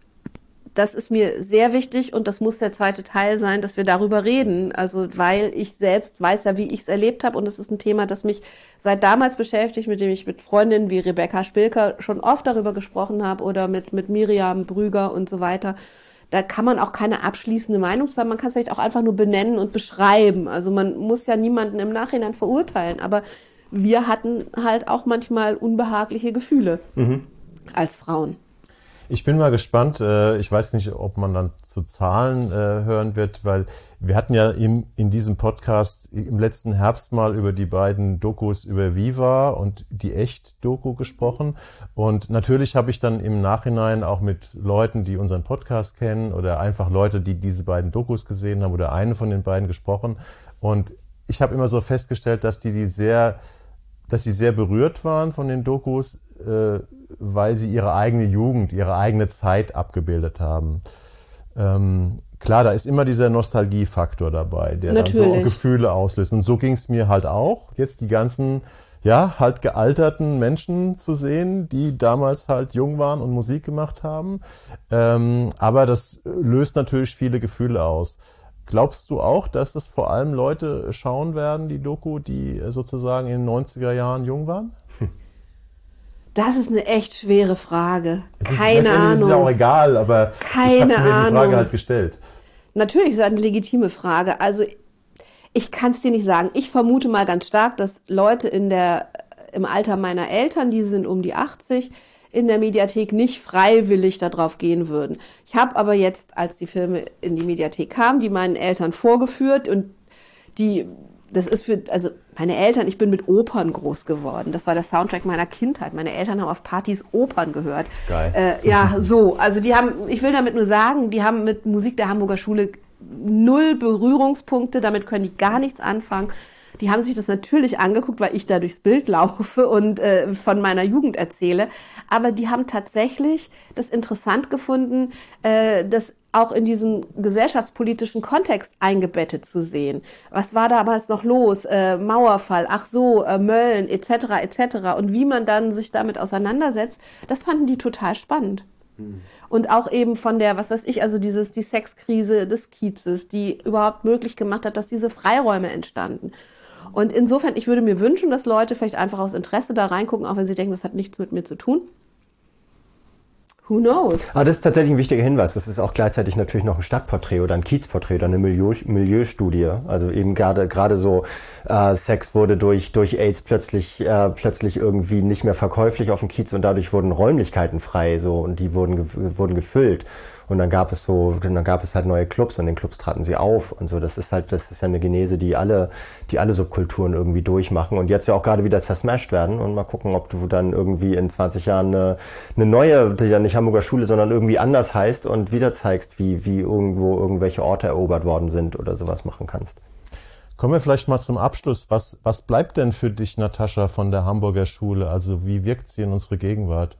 das ist mir sehr wichtig und das muss der zweite Teil sein, dass wir darüber reden. Also weil ich selbst weiß ja, wie ich es erlebt habe und es ist ein Thema, das mich seit damals beschäftigt, mit dem ich mit Freundinnen wie Rebecca Spilker schon oft darüber gesprochen habe oder mit, mit Miriam Brüger und so weiter. Da kann man auch keine abschließende Meinung zu haben. Man kann es vielleicht auch einfach nur benennen und beschreiben. Also man muss ja niemanden im Nachhinein verurteilen, aber wir hatten halt auch manchmal unbehagliche Gefühle mhm. als Frauen. Ich bin mal gespannt. Ich weiß nicht, ob man dann zu Zahlen hören wird, weil wir hatten ja in, in diesem Podcast im letzten Herbst mal über die beiden Dokus über Viva und die Echt-Doku gesprochen. Und natürlich habe ich dann im Nachhinein auch mit Leuten, die unseren Podcast kennen oder einfach Leute, die diese beiden Dokus gesehen haben oder eine von den beiden gesprochen. Und ich habe immer so festgestellt, dass die, die sehr, dass sie sehr berührt waren von den Dokus, äh, weil sie ihre eigene Jugend, ihre eigene Zeit abgebildet haben. Ähm, klar, da ist immer dieser Nostalgiefaktor dabei, der Natürlich. dann so Gefühle auslöst. Und so ging es mir halt auch, jetzt die ganzen, ja, halt gealterten Menschen zu sehen, die damals halt jung waren und Musik gemacht haben. Ähm, aber das löst natürlich viele Gefühle aus. Glaubst du auch, dass das vor allem Leute schauen werden, die Doku, die sozusagen in den neunziger Jahren jung waren? Das ist eine echt schwere Frage. Es ist, Keine Ahnung. Es ist ja auch egal, aber Keine ich habe mir Ahnung. die Frage halt gestellt. Natürlich ist das eine legitime Frage. Also ich kann es dir nicht sagen. Ich vermute mal ganz stark, dass Leute in der, im Alter meiner Eltern, die sind um die achtzig, in der Mediathek nicht freiwillig darauf gehen würden. Ich habe aber jetzt, als die Filme in die Mediathek kamen, die meinen Eltern vorgeführt und die, das ist für, also meine Eltern, ich bin mit Opern groß geworden. Das war der Soundtrack meiner Kindheit. Meine Eltern haben auf Partys Opern gehört. Geil. Äh, ja, so. Also die haben, ich will damit nur sagen, die haben mit Musik der Hamburger Schule null Berührungspunkte. Damit können die gar nichts anfangen. Die haben sich das natürlich angeguckt, weil ich da durchs Bild laufe und äh, von meiner Jugend erzähle. Aber die haben tatsächlich das interessant gefunden, äh, das auch in diesen gesellschaftspolitischen Kontext eingebettet zu sehen. Was war damals noch los? Äh, Mauerfall, ach so, äh, Mölln, et cetera, et cetera. Und wie man dann sich damit auseinandersetzt, das fanden die total spannend. Mhm. Und auch eben von der, was weiß ich, also dieses, die Sexkrise des Kiezes, die überhaupt möglich gemacht hat, dass diese Freiräume entstanden. Und insofern, ich würde mir wünschen, dass Leute vielleicht einfach aus Interesse da reingucken, auch wenn sie denken, das hat nichts mit mir zu tun. Who knows? Aber das ist tatsächlich ein wichtiger Hinweis. Das ist auch gleichzeitig natürlich noch ein Stadtporträt oder ein Kiezporträt oder eine Milieu, Milieustudie. Also eben gerade gerade so äh, Sex wurde durch durch AIDS plötzlich äh, plötzlich irgendwie nicht mehr verkäuflich auf dem Kiez und dadurch wurden Räumlichkeiten frei so und die wurden wurden gefüllt. Und dann gab es so, dann gab es halt neue Clubs und in den Clubs traten sie auf und so. Das ist halt, das ist ja eine Genese, die alle, die alle Subkulturen irgendwie durchmachen und jetzt ja auch gerade wieder zersmashed werden. Und mal gucken, ob du dann irgendwie in zwanzig Jahren eine, eine neue, die dann nicht Hamburger Schule, sondern irgendwie anders heißt und wieder zeigst, wie, wie irgendwo irgendwelche Orte erobert worden sind oder sowas machen kannst. Kommen wir vielleicht mal zum Abschluss. Was, was bleibt denn für dich, Natascha, von der Hamburger Schule? Also wie wirkt sie in unsere Gegenwart?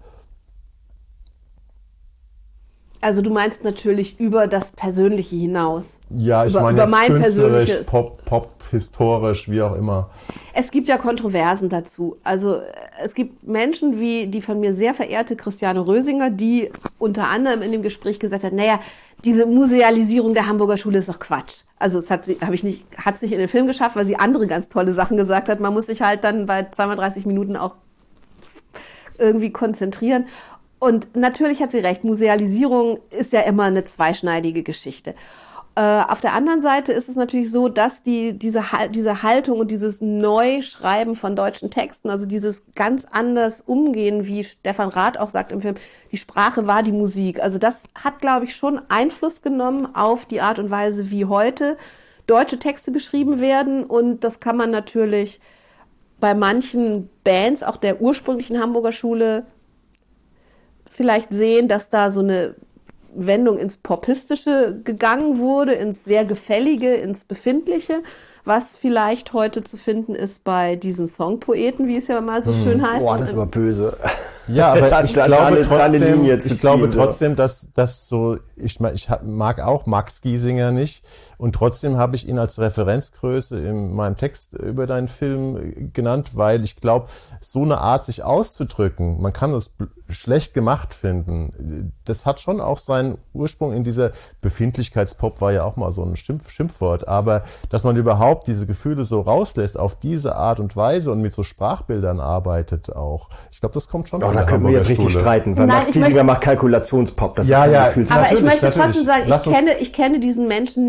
Also du meinst natürlich über das Persönliche hinaus. Ja, ich über, meine über jetzt mein künstlerisch, Pop, Pop, historisch, wie auch immer. Es gibt ja Kontroversen dazu. Also es gibt Menschen wie die von mir sehr verehrte Christiane Rösinger, die unter anderem in dem Gespräch gesagt hat, naja, diese Musealisierung der Hamburger Schule ist doch Quatsch. Also es hat sie, habe ich nicht, hat es nicht in den Film geschafft, weil sie andere ganz tolle Sachen gesagt hat. Man muss sich halt dann bei zweiunddreißig Minuten auch irgendwie konzentrieren. Und natürlich hat sie recht, Musealisierung ist ja immer eine zweischneidige Geschichte. Äh, auf der anderen Seite ist es natürlich so, dass die, diese, diese Haltung und dieses Neuschreiben von deutschen Texten, also dieses ganz anders Umgehen, wie Stefan Rath auch sagt im Film, die Sprache war die Musik. Also das hat, glaube ich, schon Einfluss genommen auf die Art und Weise, wie heute deutsche Texte geschrieben werden. Und das kann man natürlich bei manchen Bands, auch der ursprünglichen Hamburger Schule, vielleicht sehen, dass da so eine Wendung ins Popistische gegangen wurde, ins sehr Gefällige, ins Befindliche, was vielleicht heute zu finden ist bei diesen Songpoeten, wie es ja mal so hm. schön heißt. Boah, das ist aber böse. Ja, aber ich glaube trotzdem, ich ziehen, glaube trotzdem, dass das so, ich, ich mag auch Max Giesinger nicht und trotzdem habe ich ihn als Referenzgröße in meinem Text über deinen Film genannt, weil ich glaube, so eine Art sich auszudrücken, man kann das schlecht gemacht finden, das hat schon auch seinen Ursprung in dieser Befindlichkeitspop, war ja auch mal so ein Schimpf, Schimpfwort, aber dass man überhaupt diese Gefühle so rauslässt auf diese Art und Weise und mit so Sprachbildern arbeitet auch. Ich glaube, das kommt schon oh, da können wir jetzt richtig streiten, weil Nein, Max Giesinger macht Kalkulationspop, das ja, ist ja, Gefühls- aber ich möchte natürlich. trotzdem sagen, ich kenne, ich kenne diesen Menschen nicht, also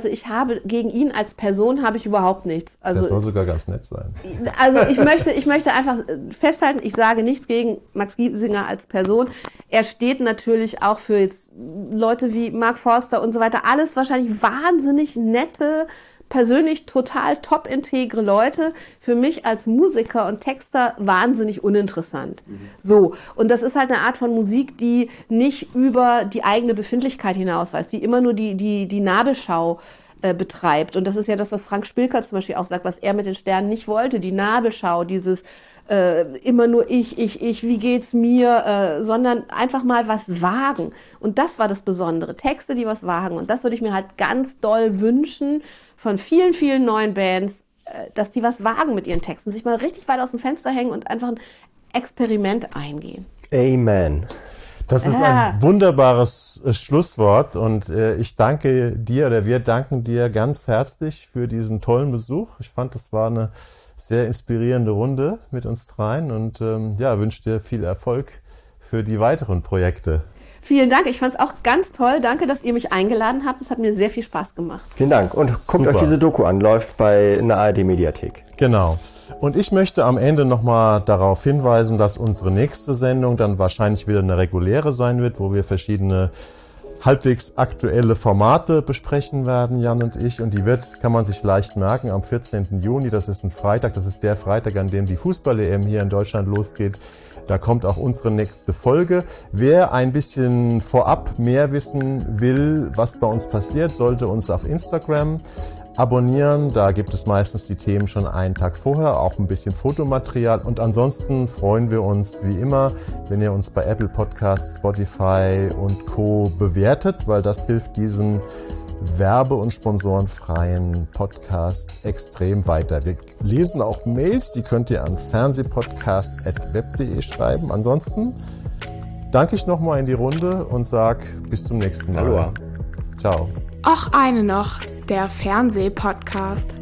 ich habe gegen ihn als Person habe ich überhaupt nichts. Also, das soll sogar ganz nett sein. Also ich möchte, ich möchte einfach festhalten, ich sage nichts gegen Max Giesinger als Person. Er steht natürlich auch für jetzt Leute wie Mark Forster und so weiter. Alles wahrscheinlich wahnsinnig nette, persönlich total top integre Leute, für mich als Musiker und Texter wahnsinnig uninteressant. Mhm. So, und das ist halt eine Art von Musik, die nicht über die eigene Befindlichkeit hinausweist, die immer nur die, die, die Nabelschau äh, betreibt. Und das ist ja das, was Frank Spilker zum Beispiel auch sagt, was er mit den Sternen nicht wollte, die Nabelschau, dieses äh, immer nur ich, ich, ich, wie geht's mir, äh, sondern einfach mal was wagen. Und das war das Besondere, Texte, die was wagen. Und das würde ich mir halt ganz doll wünschen, von vielen, vielen neuen Bands, dass die was wagen mit ihren Texten, sich mal richtig weit aus dem Fenster hängen und einfach ein Experiment eingehen. Amen. Das ist Ja. ein wunderbares äh, Schlusswort und äh, ich danke dir oder wir danken dir ganz herzlich für diesen tollen Besuch. Ich fand, das war eine sehr inspirierende Runde mit uns dreien und ähm, ja, wünsche dir viel Erfolg für die weiteren Projekte. Vielen Dank, ich fand es auch ganz toll. Danke, dass ihr mich eingeladen habt. Es hat mir sehr viel Spaß gemacht. Vielen Dank und guckt Super. euch diese Doku an, läuft bei einer A R D-Mediathek. Genau. Und ich möchte am Ende nochmal darauf hinweisen, dass unsere nächste Sendung dann wahrscheinlich wieder eine reguläre sein wird, wo wir verschiedene halbwegs aktuelle Formate besprechen werden, Jan und ich. Und die wird, kann man sich leicht merken, am vierzehnten Juni, das ist ein Freitag, das ist der Freitag, an dem die Fußball-E M hier in Deutschland losgeht. Da kommt auch unsere nächste Folge. Wer ein bisschen vorab mehr wissen will, was bei uns passiert, sollte uns auf Instagram abonnieren. Da gibt es meistens die Themen schon einen Tag vorher, auch ein bisschen Fotomaterial. Und ansonsten freuen wir uns wie immer, wenn ihr uns bei Apple Podcasts, Spotify und Co. bewertet, weil das hilft diesen werbe- und sponsorenfreien Podcast extrem weiter. Wir lesen auch Mails, die könnt ihr an fernsehpodcast at web punkt de schreiben. Ansonsten danke ich nochmal in die Runde und sag bis zum nächsten Mal. Aloha. Ciao. Och eine noch, der Fernsehpodcast.